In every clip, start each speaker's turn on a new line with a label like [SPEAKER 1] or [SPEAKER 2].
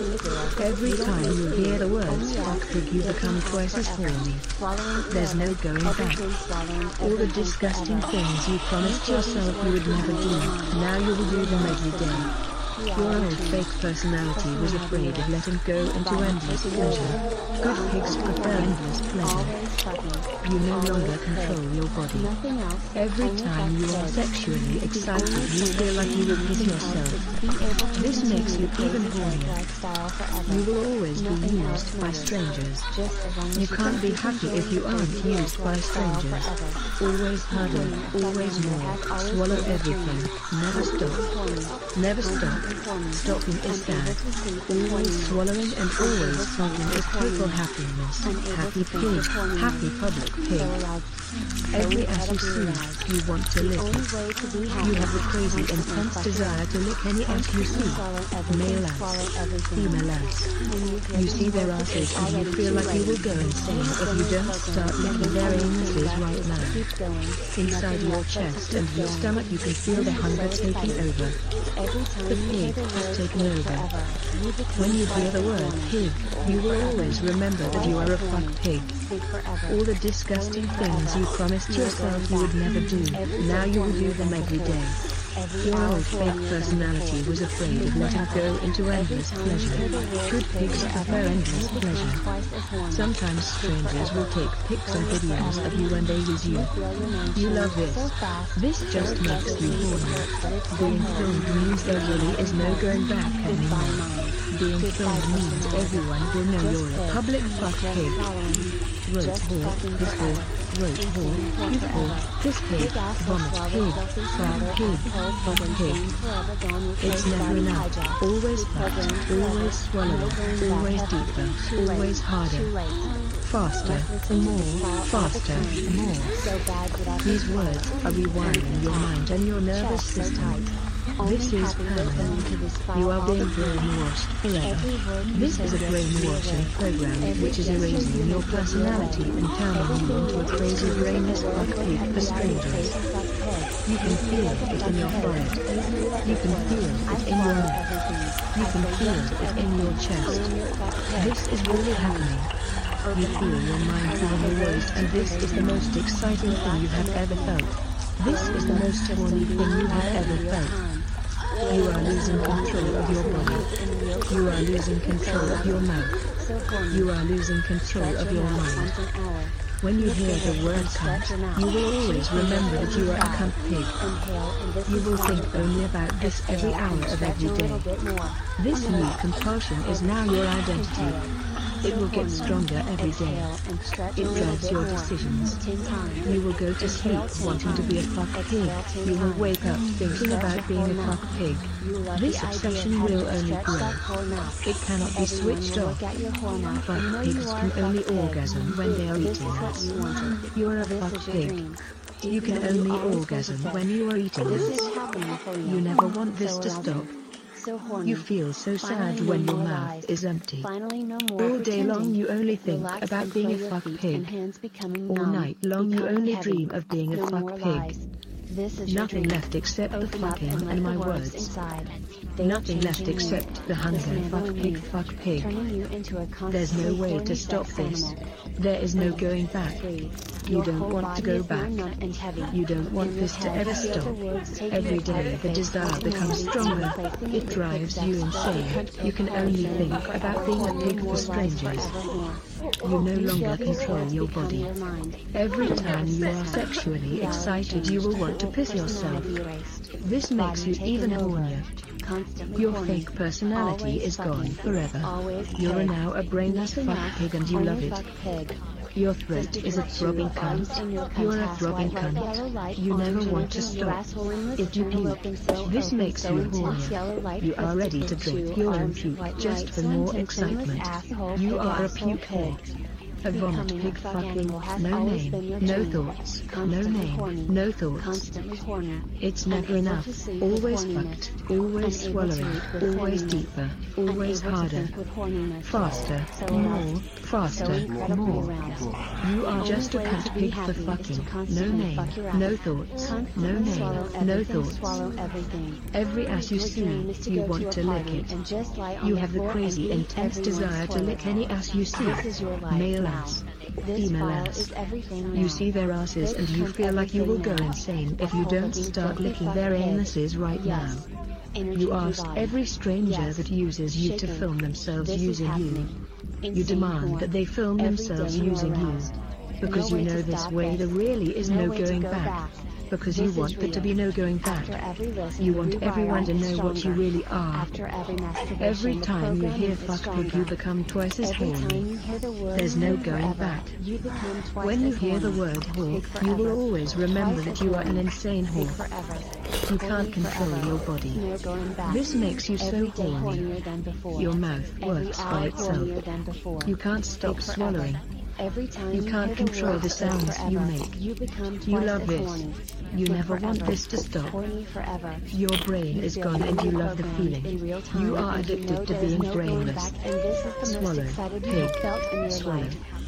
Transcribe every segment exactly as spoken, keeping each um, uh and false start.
[SPEAKER 1] Every time you hear the words fuck pig, you become twice as horny. There's no going back. All the disgusting things you promised yourself you would never do, now you will do them every day. Your old fake personality was afraid of letting go into endless pleasure. Good pigs prefer endless pleasure.
[SPEAKER 2] fucking.
[SPEAKER 1] You no
[SPEAKER 2] Always
[SPEAKER 1] longer
[SPEAKER 2] pig.
[SPEAKER 1] control your body.
[SPEAKER 2] Nothing else.
[SPEAKER 1] Every
[SPEAKER 2] Only
[SPEAKER 1] time you are
[SPEAKER 2] pig.
[SPEAKER 1] sexually
[SPEAKER 2] The
[SPEAKER 1] excited,
[SPEAKER 2] only
[SPEAKER 1] you
[SPEAKER 2] thing
[SPEAKER 1] feel like you will piss
[SPEAKER 2] is
[SPEAKER 1] yourself.
[SPEAKER 2] to be able to
[SPEAKER 1] This makes you
[SPEAKER 2] continue
[SPEAKER 1] even
[SPEAKER 2] the crazy pig
[SPEAKER 1] hornier.
[SPEAKER 2] lifestyle forever.
[SPEAKER 1] You will always be
[SPEAKER 2] Nothing
[SPEAKER 1] used
[SPEAKER 2] else
[SPEAKER 1] by
[SPEAKER 2] matters.
[SPEAKER 1] strangers.
[SPEAKER 2] Just as long as
[SPEAKER 1] You
[SPEAKER 2] you
[SPEAKER 1] can't
[SPEAKER 2] can
[SPEAKER 1] be
[SPEAKER 2] keep
[SPEAKER 1] happy if
[SPEAKER 2] enjoying
[SPEAKER 1] you
[SPEAKER 2] the
[SPEAKER 1] aren't
[SPEAKER 2] crazy
[SPEAKER 1] used
[SPEAKER 2] pig
[SPEAKER 1] by
[SPEAKER 2] lifestyle
[SPEAKER 1] strangers.
[SPEAKER 2] forever.
[SPEAKER 1] Always harder, always more. Swallow everything. Never stop. Never stop. Stopping is sad. Always swallowing and always stopping is total happiness. Happy pig. Happy public pig. Every ass you see, you want to lick it. You have the crazy intense desire to lick any ass you see. Male ass. Female ass. You see their asses and you feel like you will go insane if you don't start licking their anuses right now. Inside your chest and your stomach you can feel the hunger taking over. The pig has taken over. When you hear the word pig, you will always remember that you are a fuck pig. All the disgusting things you promised yourself you would never do, now you will do them every day. Your old fake personality was afraid of letting go into endless pleasure. Good pigs prefer endless pleasure. Sometimes strangers will take pics and videos of you when they use you. You love this. This just makes you horny. Being filmed means there really is no going back anymore. Being filmed means everyone will know you're a public fuck pig. Roach whore, piss whore, roach whore, puke whore, piss pig, vomit pig, fart pig, fuck pig. It's never enough. Always fucked, always swallowing, always deeper, always harder. Faster, more, faster, more. These words are rewiring your mind and your nervous system. This is permanent. You are being brainwashed forever. This is a brainwashing program which is erasing your personality and turning you into a crazy brainless fuck pig for strangers. You can feel it in your forehead. You can feel it in your neck. You can feel it in your chest. This is really happening. You feel your mind being erased and this is the most exciting thing you have ever felt. This is the most horny thing you have ever felt. You are losing control of your body. You are losing control of your mouth. You are losing control of your mind. When you hear the word cunt, you will always remember that you are a cunt pig. You will think only about this every hour of every day. This new compulsion is now your identity. It will get stronger every day. It drives your decisions. You will go to sleep wanting to be a fuck pig. You will wake up thinking about being a fuck pig. This obsession will only grow. It cannot be switched off. Fuck pigs can only orgasm when they are eating us. You are a fuck pig. You can only orgasm when you are eating us. You never want this to stop. You feel so sad when your mouth is empty. All day long you only think about being a fuck pig. All night long you only dream of being a fuck pig. Nothing left except the fucking and my words. Nothing left except the hunger. Fuck pig, fuck pig. There's no way to stop this. There is no going back. You don't want to go back. You don't want this to ever stop. Every day the desire becomes stronger. It drives you insane. You can only think about being a pig for strangers. You no longer control your body. Every time you are sexually excited you will want to piss yourself. This makes you even hornier. Your fake personality is gone forever. You're now a brainless fuck pig and you love it. Your throat is a throbbing cunt. You're a throbbing cunt. You never want to stop. If you puke, this makes you hornier. You are ready to drink your own puke just for more excitement. You are a puke pig. A vomit pig fucking, no name, no thoughts, no name, no thoughts. It's never enough, always fucked, always swallowing, always deeper, always harder. Faster, more, faster, more. You are just a cunt pig for fucking, no name, no thoughts, no name, no thoughts. Every ass you see, you want to lick it. You have the crazy intense desire to lick any ass you see. Male ass, female ass. You see their asses and you feel like you will go insane if you don't start licking their anuses right now. You ask every stranger that uses you to film themselves using you. You demand that they film themselves using you. Because you know this way there really is no going back. Because you want there to be no going back. You want everyone to know what you really are. Every time you hear fuck pig you become twice as horny. There's no going back. When you hear the word whore, you will always remember that you are an insane whore. You can't control your body. This makes you so horny. Your mouth works by itself. You can't stop swallowing. You can't control the sounds you make. You love this. You never want this to stop. Your brain is gone and you love the feeling. You are addicted to being brainless. Swallow, pig, swallow.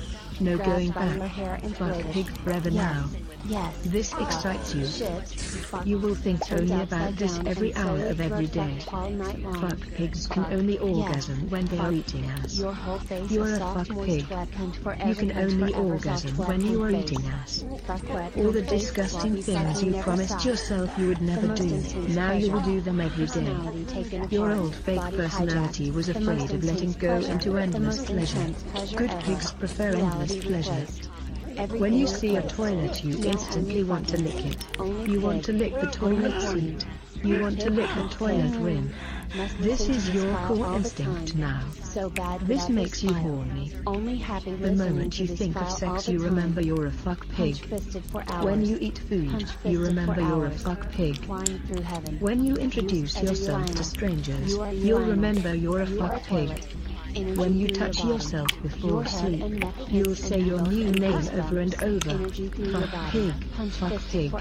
[SPEAKER 1] No going back. Fuck pig forever now. This excites you. You will think only about this every hour of every day. Fuck pigs can only orgasm when they are eating ass. You're a fuck pig. You can only orgasm when you are eating ass. All the disgusting things you promised yourself you would never do, now you will do them every day. Your old fake personality was afraid of letting go into endless pleasure. Good pigs prefer endless pleasure. When you see a toilet you instantly want to lick it. You want to lick the toilet seat. You want to lick the toilet rim. This is your core instinct now. This makes you horny. The moment you think of sex you remember you're a fuck pig. When you eat food, you remember you're a fuck pig. When you introduce yourself to strangers, you'll remember you're a fuck pig. When you touch yourself before sleep, you'll say your new name over and over. Fuck pig, fuck pig.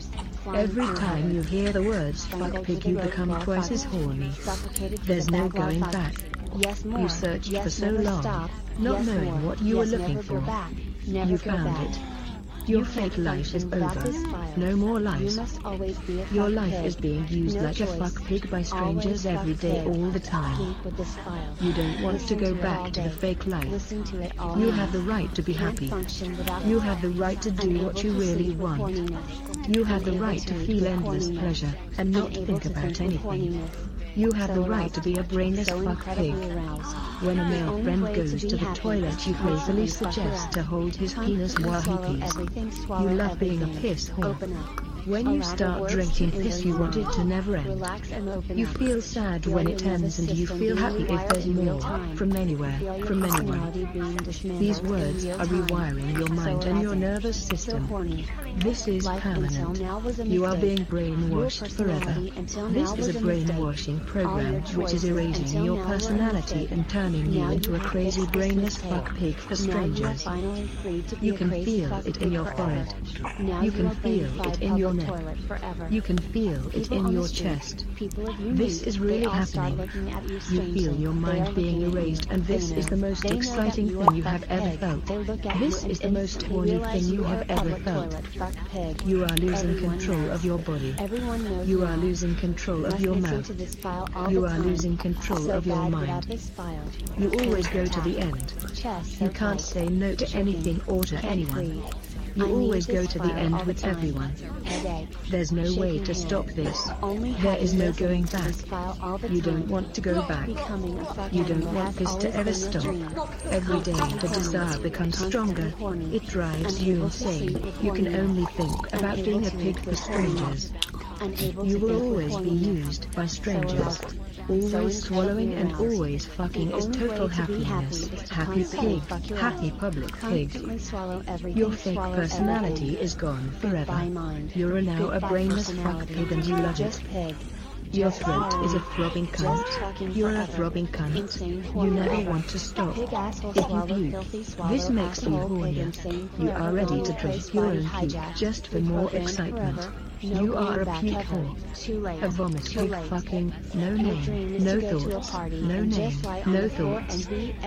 [SPEAKER 1] Every time you hear the words fuck pig you become twice as horny. There's no going back. You searched for so long, not knowing what you were looking for. You found it. Your fake life is over. No more lies. Your life is being used like a fuck pig by strangers every day all the time. You don't want to go back to the fake life. You have the right to be happy. You have the right to do what you really want. You have the right to feel endless pleasure and not think about anything. You have the right to be a brainless fuck pig. When a male friend goes to the toilet you crazily suggest to hold his penis while he pees. You love being a piss whore. When you start drinking piss you want it to never end. You feel sad when it ends and you feel happy if there's more, from anywhere, from anywhere. These words are rewiring your mind and your nervous system. This is permanent. You are being brainwashed forever. This is a brainwashing program which is erasing your personality and turning you into a crazy brainless fuck pig for strangers. You can feel it in your forehead. You can feel it in your neck. You can feel it in your chest. This is really happening. You feel your mind being erased and this is the most exciting thing you have ever felt. This is the most horny thing you have ever felt. You are losing control of your body. You are losing control of your mouth. You are losing control of your mind. You always go to the end. You can't say no to anything or to anyone. You always go to the end with everyone. There's no way to stop this. There is no going back. You don't want to go back. You don't want this to ever stop. Every day the desire becomes stronger. It drives you insane. You can only think about being a pig for strangers. You will always be used by strangers. Always swallowing and always fucking is total happiness. Happy pig, happy public pig. Your fake personality is gone forever. You're now a brainless fuck pig and you love it. Your throat is a throbbing cunt. You're a throbbing cunt. You never want to stop. If you puke, this makes you hornier. You are ready to drink your own puke just for more excitement. You are a puke whore. A vomit pig fucking, no name, no thoughts, no name, no thoughts.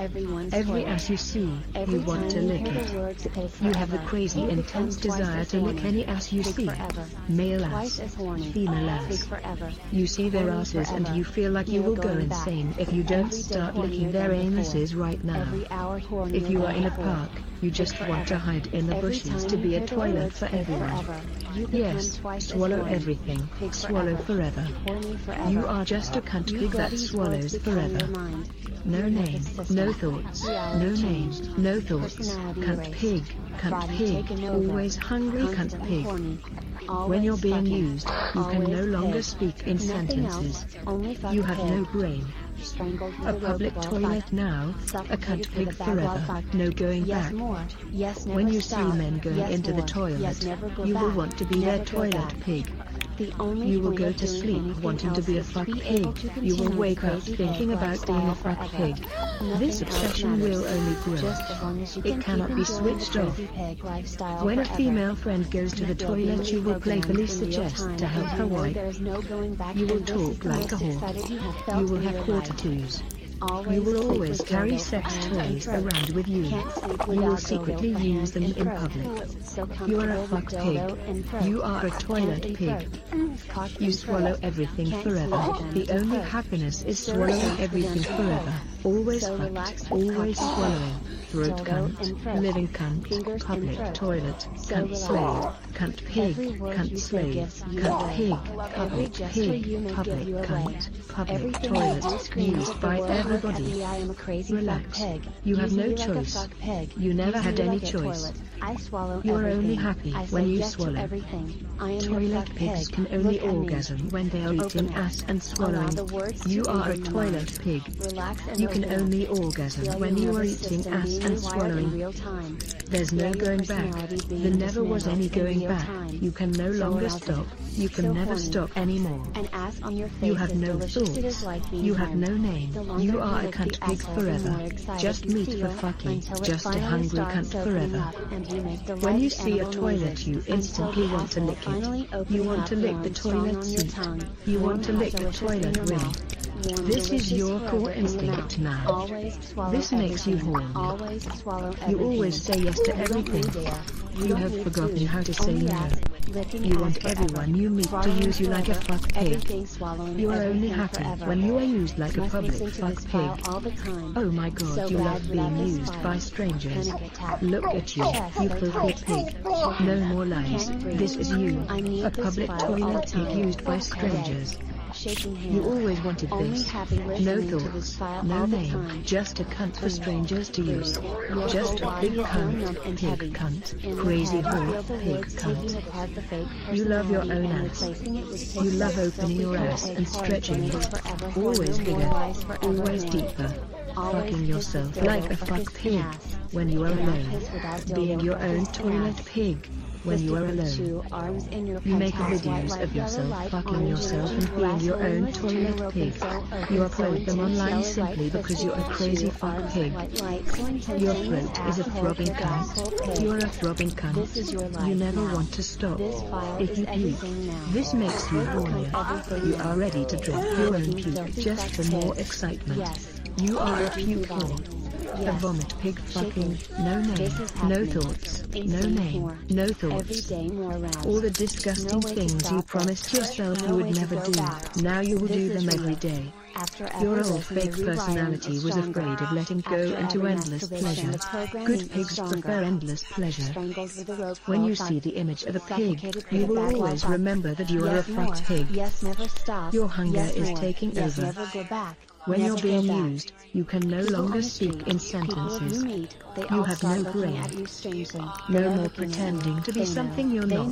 [SPEAKER 1] Every ass you see, you want to lick it. You have a crazy intense desire to lick any ass you see. Male ass, female ass. You see their asses and you feel like you will go insane if you don't start licking their anuses right now. If you are in a park, You just want to hide in the bushes to be a toilet for everyone. Yes, swallow everything, swallow forever. You are just a cunt pig that swallows forever. No name, no thoughts, no name, no thoughts, cunt pig, cunt pig, always hungry cunt pig. When you're being used, you can no longer speak in sentences. You have no brain. A public toilet now, a cunt pig forever, no going back. When you see men going into the toilet, you will want to be their toilet pig. You will go to sleep wanting to be a fuck pig. You will wake up thinking about being a fuck pig. This obsession will only grow. It cannot be switched off. When a female friend goes to the toilet, you will playfully suggest to help her wipe. You will talk like a whore. You will have quarter twos. You will always carry sex toys around with you. You will secretly use them in public. You are a fuck pig. You are a toilet pig. You swallow everything forever. The only happiness is swallowing everything forever. Always fucked, always swallowing. Throat cunt, living cunt, public toilet, cunt slave, cunt pig, cunt slave, cunt pig, public pig, public cunt, public toilet, used by everybody. Relax. You have no choice. You never had any choice. You are only happy when you swallow. Toilet pigs can only orgasm when they are eating ass and swallowing. You are a toilet pig. You can only orgasm when you are eating ass and swallowing. There's no going back. There never was any going back. You can no longer stop. You can never stop anymore. You have no thoughts. You have no name. You are a cunt pig forever. Just meat for fucking. Just a hungry cunt forever. When you see a toilet, you instantly want to lick it. You want to lick the toilet seat. You want to lick the toilet rim. This is your core instinct now. This makes you horny. You always say yes to everything. You have forgotten how to say no. You want everyone you meet to use you like a fuck pig. You are only happy when you are used like a public fuck pig. Oh my god, you love being used by strangers. Look at you, you filthy pig. No more lies. This is you, a public toilet pig used by strangers. You always wanted this. No thoughts, no name, just a cunt for strangers to use. Just a big cunt, pig cunt, crazy whore, pig cunt. You love your own ass. You love opening your ass and stretching it. Always bigger, always deeper. Fucking yourself like a fuck pig when you are alone. Being your own toilet pig. When you are alone, you make videos of yourself fucking yourself and being your own toilet pig. You upload them online simply because you're a crazy fuck pig. Your throat is a throbbing cunt. You're a throbbing cunt. You never want to stop. If you puke, this makes you hornier. You are ready to drink your own puke just for more excitement. You are a puke whore. A vomit pig fucking, no name, no thoughts, no name, no thoughts. All the disgusting things you promised yourself you would never do, now you will do them every day. Your old fake personality was afraid of letting go into endless pleasure. Good pigs prefer endless pleasure. When you see the image of a pig, you will always remember that you are a fucked pig. Your hunger is taking over. When you're being used, you can no longer speak in sentences. You have no brain. No more pretending to be something you're not.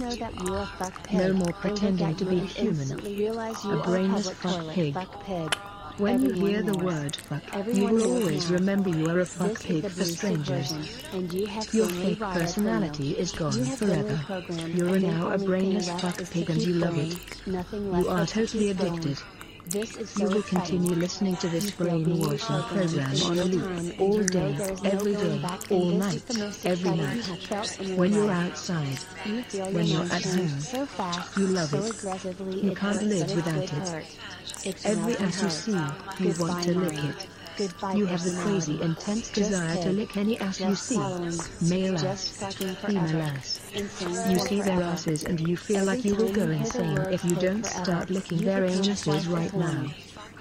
[SPEAKER 1] No more pretending to be human. A brainless fuck pig. When you hear the word fuck, you will always remember you are a fuck pig for strangers. Your fake personality is gone forever. You're now a brainless fuck pig and you love it. You are totally addicted. You will continue listening to this brainwashing program on a loop, all day, every day, all night, every night. When you're outside, when you're at home, you love it. You can't live without it. Every ass you see, you want to lick it. You have the crazy intense desire to lick any ass you see. Male ass, female ass. You see their asses and you feel like you will go insane if you don't start licking their anuses right now.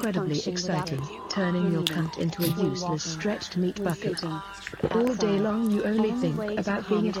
[SPEAKER 1] incredibly
[SPEAKER 2] function
[SPEAKER 1] exciting,
[SPEAKER 2] without
[SPEAKER 1] turning your
[SPEAKER 2] unity.
[SPEAKER 1] cunt into a
[SPEAKER 2] Sleepwalking,
[SPEAKER 1] useless stretched meat bucket.
[SPEAKER 2] sleeping.
[SPEAKER 1] All day
[SPEAKER 2] Outside.
[SPEAKER 1] long you only
[SPEAKER 2] Only
[SPEAKER 1] think
[SPEAKER 2] way to
[SPEAKER 1] about
[SPEAKER 2] calm
[SPEAKER 1] being at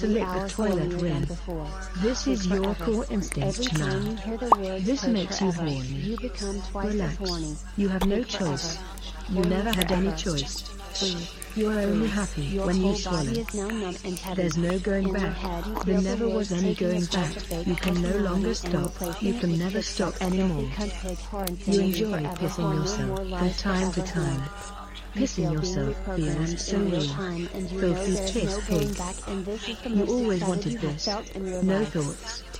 [SPEAKER 1] to lick the toilet with. This is your core instinct now. This makes you horny. Relax. You have no choice. You never had any choice. You are only happy when you swallow. There's no going back. There never was any going back. You can no longer stop. You can never stop anymore. You enjoy pissing yourself from time to time. Pissing yourself feels so real. Filthy piss pig. You always wanted this. No thoughts.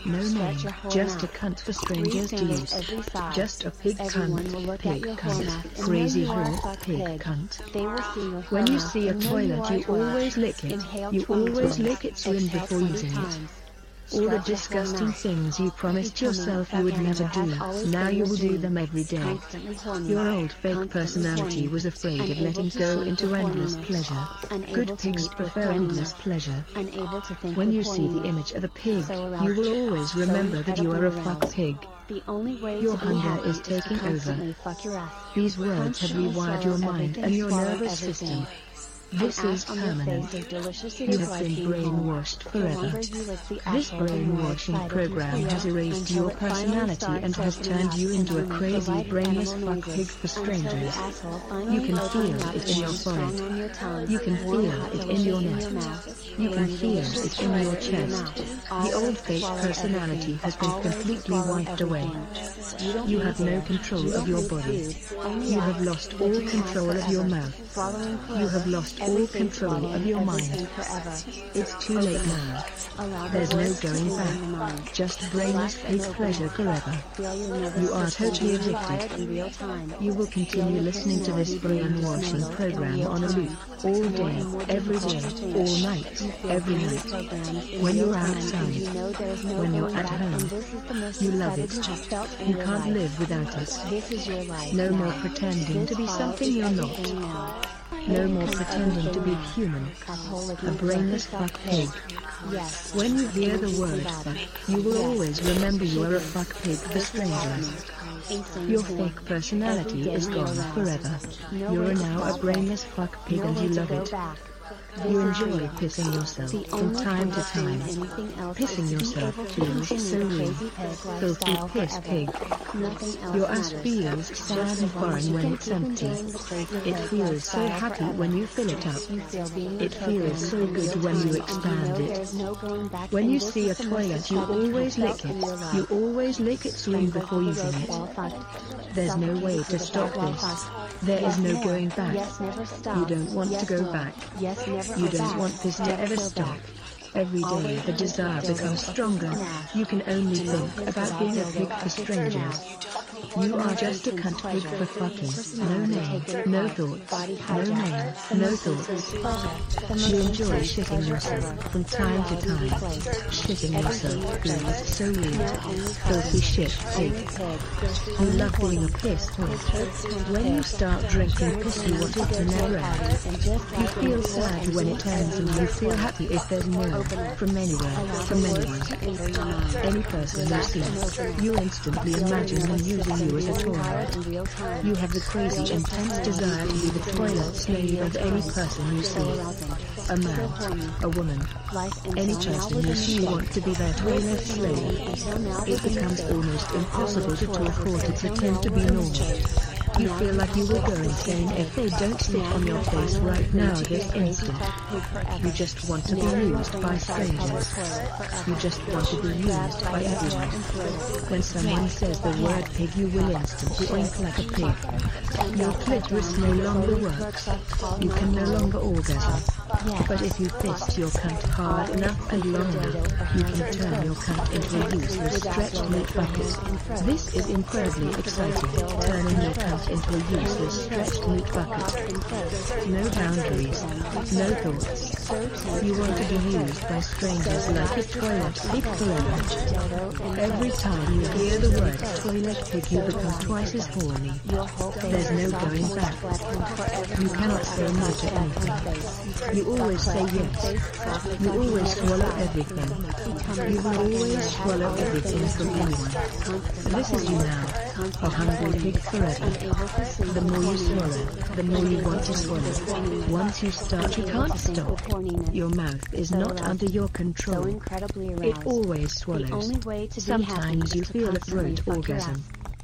[SPEAKER 1] No
[SPEAKER 2] Stretch
[SPEAKER 1] name,
[SPEAKER 2] your whole
[SPEAKER 1] just a
[SPEAKER 2] mouth.
[SPEAKER 1] cunt for
[SPEAKER 2] Three
[SPEAKER 1] strangers to
[SPEAKER 2] fingers
[SPEAKER 1] use.
[SPEAKER 2] every side.
[SPEAKER 1] Just a pig
[SPEAKER 2] Everyone
[SPEAKER 1] cunt,
[SPEAKER 2] will look
[SPEAKER 1] pig
[SPEAKER 2] at your whole
[SPEAKER 1] cunt,
[SPEAKER 2] mouth and
[SPEAKER 1] crazy
[SPEAKER 2] know you are a
[SPEAKER 1] whore,
[SPEAKER 2] fuck
[SPEAKER 1] pig
[SPEAKER 2] pig.
[SPEAKER 1] cunt.
[SPEAKER 2] They will see your
[SPEAKER 1] When
[SPEAKER 2] whole
[SPEAKER 1] you
[SPEAKER 2] mouth
[SPEAKER 1] see a
[SPEAKER 2] and know you
[SPEAKER 1] toilet,
[SPEAKER 2] are
[SPEAKER 1] you
[SPEAKER 2] a whore.
[SPEAKER 1] always lick it.
[SPEAKER 2] Inhale
[SPEAKER 1] You
[SPEAKER 2] twenty
[SPEAKER 1] always
[SPEAKER 2] times.
[SPEAKER 1] lick its rim
[SPEAKER 2] Exhale
[SPEAKER 1] before
[SPEAKER 2] twenty
[SPEAKER 1] using it.
[SPEAKER 2] times.
[SPEAKER 1] All the
[SPEAKER 2] Stretch your whole
[SPEAKER 1] disgusting
[SPEAKER 2] mouth.
[SPEAKER 1] things you promised
[SPEAKER 2] Becoming a
[SPEAKER 1] yourself you
[SPEAKER 2] fuck
[SPEAKER 1] would never
[SPEAKER 2] animal has
[SPEAKER 1] do,
[SPEAKER 2] always
[SPEAKER 1] now
[SPEAKER 2] been
[SPEAKER 1] you
[SPEAKER 2] your
[SPEAKER 1] will do
[SPEAKER 2] dream.
[SPEAKER 1] them every day.
[SPEAKER 2] Constantly horny.
[SPEAKER 1] Your old fake
[SPEAKER 2] Constantly
[SPEAKER 1] personality
[SPEAKER 2] horny.
[SPEAKER 1] was afraid of
[SPEAKER 2] Unable
[SPEAKER 1] letting
[SPEAKER 2] to
[SPEAKER 1] go
[SPEAKER 2] sleep
[SPEAKER 1] into
[SPEAKER 2] with
[SPEAKER 1] endless
[SPEAKER 2] horniness.
[SPEAKER 1] pleasure.
[SPEAKER 2] Unable
[SPEAKER 1] Good
[SPEAKER 2] to
[SPEAKER 1] pigs
[SPEAKER 2] eat with
[SPEAKER 1] prefer endless
[SPEAKER 2] horniness.
[SPEAKER 1] pleasure.
[SPEAKER 2] Unable to think
[SPEAKER 1] When
[SPEAKER 2] with
[SPEAKER 1] you see the
[SPEAKER 2] horniness.
[SPEAKER 1] image of a pig,
[SPEAKER 2] So
[SPEAKER 1] you
[SPEAKER 2] aroused.
[SPEAKER 1] will always
[SPEAKER 2] So
[SPEAKER 1] remember that you are a
[SPEAKER 2] incredibly
[SPEAKER 1] fuck
[SPEAKER 2] aroused.
[SPEAKER 1] pig.
[SPEAKER 2] The only way
[SPEAKER 1] Your
[SPEAKER 2] to be
[SPEAKER 1] hunger
[SPEAKER 2] happy
[SPEAKER 1] is
[SPEAKER 2] is
[SPEAKER 1] taking
[SPEAKER 2] to
[SPEAKER 1] over.
[SPEAKER 2] constantly fuck your ass.
[SPEAKER 1] These words have
[SPEAKER 2] Constantly
[SPEAKER 1] rewired
[SPEAKER 2] swallow
[SPEAKER 1] your mind
[SPEAKER 2] everything,
[SPEAKER 1] and your
[SPEAKER 2] swallow
[SPEAKER 1] nervous
[SPEAKER 2] everything.
[SPEAKER 1] system. This
[SPEAKER 2] An
[SPEAKER 1] is
[SPEAKER 2] ass on your
[SPEAKER 1] permanent.
[SPEAKER 2] face is delicious, it
[SPEAKER 1] You
[SPEAKER 2] is
[SPEAKER 1] have
[SPEAKER 2] like
[SPEAKER 1] been
[SPEAKER 2] being home.
[SPEAKER 1] brainwashed
[SPEAKER 2] The
[SPEAKER 1] forever.
[SPEAKER 2] longer you lick the
[SPEAKER 1] This
[SPEAKER 2] asshole, the more
[SPEAKER 1] brainwashing
[SPEAKER 2] excited you
[SPEAKER 1] program
[SPEAKER 2] feel
[SPEAKER 1] has erased
[SPEAKER 2] until
[SPEAKER 1] your
[SPEAKER 2] it finally
[SPEAKER 1] personality
[SPEAKER 2] starts
[SPEAKER 1] and has
[SPEAKER 2] opening
[SPEAKER 1] turned
[SPEAKER 2] up
[SPEAKER 1] you
[SPEAKER 2] and
[SPEAKER 1] into a
[SPEAKER 2] you make
[SPEAKER 1] crazy,
[SPEAKER 2] delighted
[SPEAKER 1] brainless
[SPEAKER 2] animal
[SPEAKER 1] fuck
[SPEAKER 2] noises
[SPEAKER 1] pig for
[SPEAKER 2] until the
[SPEAKER 1] strangers.
[SPEAKER 2] asshole
[SPEAKER 1] You
[SPEAKER 2] finally
[SPEAKER 1] can
[SPEAKER 2] opens
[SPEAKER 1] feel
[SPEAKER 2] up
[SPEAKER 1] it in your
[SPEAKER 2] and strong
[SPEAKER 1] forehead.
[SPEAKER 2] on your tongue,
[SPEAKER 1] You can
[SPEAKER 2] warm,
[SPEAKER 1] feel
[SPEAKER 2] hot,
[SPEAKER 1] it in
[SPEAKER 2] delicious
[SPEAKER 1] your
[SPEAKER 2] in
[SPEAKER 1] neck.
[SPEAKER 2] your mouth,
[SPEAKER 1] You can
[SPEAKER 2] warm,
[SPEAKER 1] feel
[SPEAKER 2] delicious
[SPEAKER 1] it in your
[SPEAKER 2] caress in your
[SPEAKER 1] chest.
[SPEAKER 2] mouth.
[SPEAKER 1] The
[SPEAKER 2] Always
[SPEAKER 1] old fake
[SPEAKER 2] swallow
[SPEAKER 1] personality
[SPEAKER 2] everything.
[SPEAKER 1] has been
[SPEAKER 2] Always
[SPEAKER 1] completely
[SPEAKER 2] swallow
[SPEAKER 1] wiped away.
[SPEAKER 2] everything. You don't
[SPEAKER 1] You
[SPEAKER 2] need
[SPEAKER 1] have no
[SPEAKER 2] air.
[SPEAKER 1] control
[SPEAKER 2] You
[SPEAKER 1] of
[SPEAKER 2] don't
[SPEAKER 1] your
[SPEAKER 2] need
[SPEAKER 1] body.
[SPEAKER 2] food. Only
[SPEAKER 1] You
[SPEAKER 2] ass.
[SPEAKER 1] have lost all
[SPEAKER 2] Licking ass
[SPEAKER 1] control of your
[SPEAKER 2] forever.
[SPEAKER 1] mouth.
[SPEAKER 2] Swallowing
[SPEAKER 1] You have
[SPEAKER 2] forever.
[SPEAKER 1] lost all
[SPEAKER 2] Everything
[SPEAKER 1] control of
[SPEAKER 2] swallowing
[SPEAKER 1] your
[SPEAKER 2] everything
[SPEAKER 1] mind.
[SPEAKER 2] forever.
[SPEAKER 1] It's too late
[SPEAKER 2] Open
[SPEAKER 1] now.
[SPEAKER 2] up. Allow the
[SPEAKER 1] There's no
[SPEAKER 2] voice to
[SPEAKER 1] going
[SPEAKER 2] rule in
[SPEAKER 1] back.
[SPEAKER 2] the mind.
[SPEAKER 1] Just brainless
[SPEAKER 2] Relax and
[SPEAKER 1] pig
[SPEAKER 2] open
[SPEAKER 1] pleasure
[SPEAKER 2] up.
[SPEAKER 1] forever.
[SPEAKER 2] Feel your nervous
[SPEAKER 1] You are
[SPEAKER 2] system
[SPEAKER 1] totally
[SPEAKER 2] being wired
[SPEAKER 1] addicted.
[SPEAKER 2] in real time.
[SPEAKER 1] You will
[SPEAKER 2] Feel
[SPEAKER 1] continue
[SPEAKER 2] your
[SPEAKER 1] listening to this
[SPEAKER 2] personality being
[SPEAKER 1] brainwashing
[SPEAKER 2] dismantled in
[SPEAKER 1] program
[SPEAKER 2] real
[SPEAKER 1] on a loop,
[SPEAKER 2] time.
[SPEAKER 1] all
[SPEAKER 2] More
[SPEAKER 1] day,
[SPEAKER 2] and more
[SPEAKER 1] every
[SPEAKER 2] difficult
[SPEAKER 1] day,
[SPEAKER 2] to think.
[SPEAKER 1] all night,
[SPEAKER 2] You feel
[SPEAKER 1] every
[SPEAKER 2] these
[SPEAKER 1] night.
[SPEAKER 2] programs in
[SPEAKER 1] When
[SPEAKER 2] real
[SPEAKER 1] you're
[SPEAKER 2] time, and
[SPEAKER 1] outside,
[SPEAKER 2] you know there is no
[SPEAKER 1] when you're
[SPEAKER 2] going
[SPEAKER 1] at
[SPEAKER 2] back,
[SPEAKER 1] home,
[SPEAKER 2] and this is the most
[SPEAKER 1] you love
[SPEAKER 2] excited
[SPEAKER 1] it.
[SPEAKER 2] you have felt in
[SPEAKER 1] You
[SPEAKER 2] your
[SPEAKER 1] can't
[SPEAKER 2] life.
[SPEAKER 1] live without it.
[SPEAKER 2] This is your life
[SPEAKER 1] No
[SPEAKER 2] now.
[SPEAKER 1] more pretending
[SPEAKER 2] This
[SPEAKER 1] to be
[SPEAKER 2] file
[SPEAKER 1] something
[SPEAKER 2] is
[SPEAKER 1] you're
[SPEAKER 2] everything
[SPEAKER 1] not.
[SPEAKER 2] now.
[SPEAKER 1] No
[SPEAKER 2] Here
[SPEAKER 1] more
[SPEAKER 2] comes
[SPEAKER 1] pretending to be
[SPEAKER 2] everything now.
[SPEAKER 1] human.
[SPEAKER 2] Asshole licking
[SPEAKER 1] A brainless
[SPEAKER 2] fuck
[SPEAKER 1] fuck pig.
[SPEAKER 2] Yes.
[SPEAKER 1] When you hear the
[SPEAKER 2] Instantly
[SPEAKER 1] word
[SPEAKER 2] bad.
[SPEAKER 1] fuck, you will
[SPEAKER 2] Yes.
[SPEAKER 1] always remember you are a
[SPEAKER 2] Chicken.
[SPEAKER 1] fuck pig for
[SPEAKER 2] This is
[SPEAKER 1] strangers.
[SPEAKER 2] happening. Instantly
[SPEAKER 1] Your
[SPEAKER 2] born.
[SPEAKER 1] fake personality
[SPEAKER 2] Every day
[SPEAKER 1] is
[SPEAKER 2] you're
[SPEAKER 1] gone
[SPEAKER 2] aroused.
[SPEAKER 1] forever.
[SPEAKER 2] No
[SPEAKER 1] You
[SPEAKER 2] way
[SPEAKER 1] are
[SPEAKER 2] to
[SPEAKER 1] now a
[SPEAKER 2] stop it.
[SPEAKER 1] brainless fuck pig
[SPEAKER 2] No
[SPEAKER 1] and
[SPEAKER 2] way
[SPEAKER 1] you
[SPEAKER 2] to
[SPEAKER 1] love
[SPEAKER 2] go
[SPEAKER 1] it.
[SPEAKER 2] back.
[SPEAKER 1] You
[SPEAKER 2] This is
[SPEAKER 1] enjoy
[SPEAKER 2] real.
[SPEAKER 1] pissing yourself
[SPEAKER 2] The
[SPEAKER 1] from
[SPEAKER 2] only
[SPEAKER 1] time
[SPEAKER 2] way
[SPEAKER 1] to
[SPEAKER 2] to do
[SPEAKER 1] time.
[SPEAKER 2] anything else
[SPEAKER 1] Pissing
[SPEAKER 2] is to be
[SPEAKER 1] yourself
[SPEAKER 2] able to
[SPEAKER 1] feels
[SPEAKER 2] continue
[SPEAKER 1] so
[SPEAKER 2] the
[SPEAKER 1] real.
[SPEAKER 2] crazy pig
[SPEAKER 1] Filthy
[SPEAKER 2] lifestyle
[SPEAKER 1] piss
[SPEAKER 2] forever.
[SPEAKER 1] pig.
[SPEAKER 2] Nothing else
[SPEAKER 1] Your ass
[SPEAKER 2] matters.
[SPEAKER 1] feels
[SPEAKER 2] Just
[SPEAKER 1] sad
[SPEAKER 2] as
[SPEAKER 1] and
[SPEAKER 2] long as
[SPEAKER 1] foreign
[SPEAKER 2] you
[SPEAKER 1] when
[SPEAKER 2] can
[SPEAKER 1] it's
[SPEAKER 2] keep
[SPEAKER 1] empty.
[SPEAKER 2] enjoying the crazy
[SPEAKER 1] It
[SPEAKER 2] pig
[SPEAKER 1] feels so
[SPEAKER 2] lifestyle
[SPEAKER 1] happy
[SPEAKER 2] forever.
[SPEAKER 1] when you fill it up.
[SPEAKER 2] You feel being
[SPEAKER 1] It feels so
[SPEAKER 2] reprogrammed in
[SPEAKER 1] good
[SPEAKER 2] real
[SPEAKER 1] when you
[SPEAKER 2] time, and
[SPEAKER 1] expand
[SPEAKER 2] you know
[SPEAKER 1] it.
[SPEAKER 2] there's no going back,
[SPEAKER 1] When
[SPEAKER 2] and
[SPEAKER 1] you
[SPEAKER 2] this
[SPEAKER 1] see
[SPEAKER 2] is
[SPEAKER 1] a
[SPEAKER 2] the most
[SPEAKER 1] toilet, you
[SPEAKER 2] exciting you
[SPEAKER 1] always
[SPEAKER 2] have
[SPEAKER 1] lick
[SPEAKER 2] felt in
[SPEAKER 1] it.
[SPEAKER 2] your life.
[SPEAKER 1] You always lick its rim
[SPEAKER 2] Strangled
[SPEAKER 1] before
[SPEAKER 2] to the
[SPEAKER 1] using
[SPEAKER 2] rope
[SPEAKER 1] it.
[SPEAKER 2] while fucked.
[SPEAKER 1] There's no way
[SPEAKER 2] Suffocated
[SPEAKER 1] to
[SPEAKER 2] to the
[SPEAKER 1] stop
[SPEAKER 2] death while
[SPEAKER 1] this.
[SPEAKER 2] fucked.
[SPEAKER 1] There
[SPEAKER 2] Yes,
[SPEAKER 1] is no
[SPEAKER 2] more.
[SPEAKER 1] going back.
[SPEAKER 2] Yes, never stop.
[SPEAKER 1] You don't want to
[SPEAKER 2] Yes,
[SPEAKER 1] go
[SPEAKER 2] more.
[SPEAKER 1] back.
[SPEAKER 2] Yes, never
[SPEAKER 1] You
[SPEAKER 2] or
[SPEAKER 1] don't
[SPEAKER 2] back.
[SPEAKER 1] want this to
[SPEAKER 2] Never
[SPEAKER 1] ever
[SPEAKER 2] go
[SPEAKER 1] stop.
[SPEAKER 2] back.
[SPEAKER 1] Every day
[SPEAKER 2] Always
[SPEAKER 1] the
[SPEAKER 2] a
[SPEAKER 1] desire
[SPEAKER 2] dildo
[SPEAKER 1] becomes
[SPEAKER 2] for
[SPEAKER 1] stronger.
[SPEAKER 2] fucking ass.
[SPEAKER 1] You can only
[SPEAKER 2] And no
[SPEAKER 1] think
[SPEAKER 2] piss
[SPEAKER 1] about
[SPEAKER 2] without
[SPEAKER 1] being a
[SPEAKER 2] dildo
[SPEAKER 1] pig
[SPEAKER 2] for
[SPEAKER 1] for
[SPEAKER 2] fucking
[SPEAKER 1] strangers.
[SPEAKER 2] ass.
[SPEAKER 1] You
[SPEAKER 2] No
[SPEAKER 1] are
[SPEAKER 2] more
[SPEAKER 1] just a
[SPEAKER 2] intense
[SPEAKER 1] cunt pig
[SPEAKER 2] pleasure.
[SPEAKER 1] for fucking. No
[SPEAKER 2] Personality
[SPEAKER 1] name,
[SPEAKER 2] taken
[SPEAKER 1] no
[SPEAKER 2] apart.
[SPEAKER 1] thoughts,
[SPEAKER 2] Body
[SPEAKER 1] no
[SPEAKER 2] hijacked.
[SPEAKER 1] name,
[SPEAKER 2] The
[SPEAKER 1] no
[SPEAKER 2] most
[SPEAKER 1] thoughts.
[SPEAKER 2] intense pleasure. The most
[SPEAKER 1] You enjoy
[SPEAKER 2] intense
[SPEAKER 1] shitting
[SPEAKER 2] pleasure
[SPEAKER 1] yourself
[SPEAKER 2] ever.
[SPEAKER 1] from time to
[SPEAKER 2] Reality
[SPEAKER 1] time.
[SPEAKER 2] replaced.
[SPEAKER 1] Shitting
[SPEAKER 2] Every
[SPEAKER 1] yourself
[SPEAKER 2] day
[SPEAKER 1] feels
[SPEAKER 2] replaced.
[SPEAKER 1] so weird.
[SPEAKER 2] Now only
[SPEAKER 1] Filthy
[SPEAKER 2] fucking.
[SPEAKER 1] shit pig.
[SPEAKER 2] Only pig.
[SPEAKER 1] You
[SPEAKER 2] Only
[SPEAKER 1] love being a
[SPEAKER 2] horny.
[SPEAKER 1] piss pig.
[SPEAKER 2] Pig, pig, cunt,
[SPEAKER 1] When you
[SPEAKER 2] pig.
[SPEAKER 1] start drinking piss you want it to never end. You feel sad when it ends and you feel happy if there's more. From anywhere, from anyone. Any person you see, you instantly imagine them using you as a toy. You have the crazy intense desire to be the toilet slave of any person you see. A man, a woman, any person you see you want to be their toilet slave. It becomes almost impossible to talk or to pretend to be normal. You feel like you will go insane if they don't sit on your face right now this instant. You just want to be used by strangers. You just want to be used by everyone. When someone says the word pig you will instantly oink like a pig. Your clitoris no longer works. You can no longer orgasm. But if you fist your cunt hard enough and long enough, you can turn your cunt into a useless stretched meat bucket. This is incredibly exciting, turning your cunt into a useless stretched meat bucket. No boundaries, no thoughts. You want to be used by strangers like a toilet pig forever. Every time you hear the word toilet pig you become twice as horny. There's no going back. You cannot say no to anything. You always say yes. You always swallow everything. You will always swallow everything from anyone. This is you now, a hungry pig forever. The more you swallow, the more you want to swallow. Once you start you can't stop. Your mouth is not under your control. It always swallows. Sometimes you feel a throat orgasm.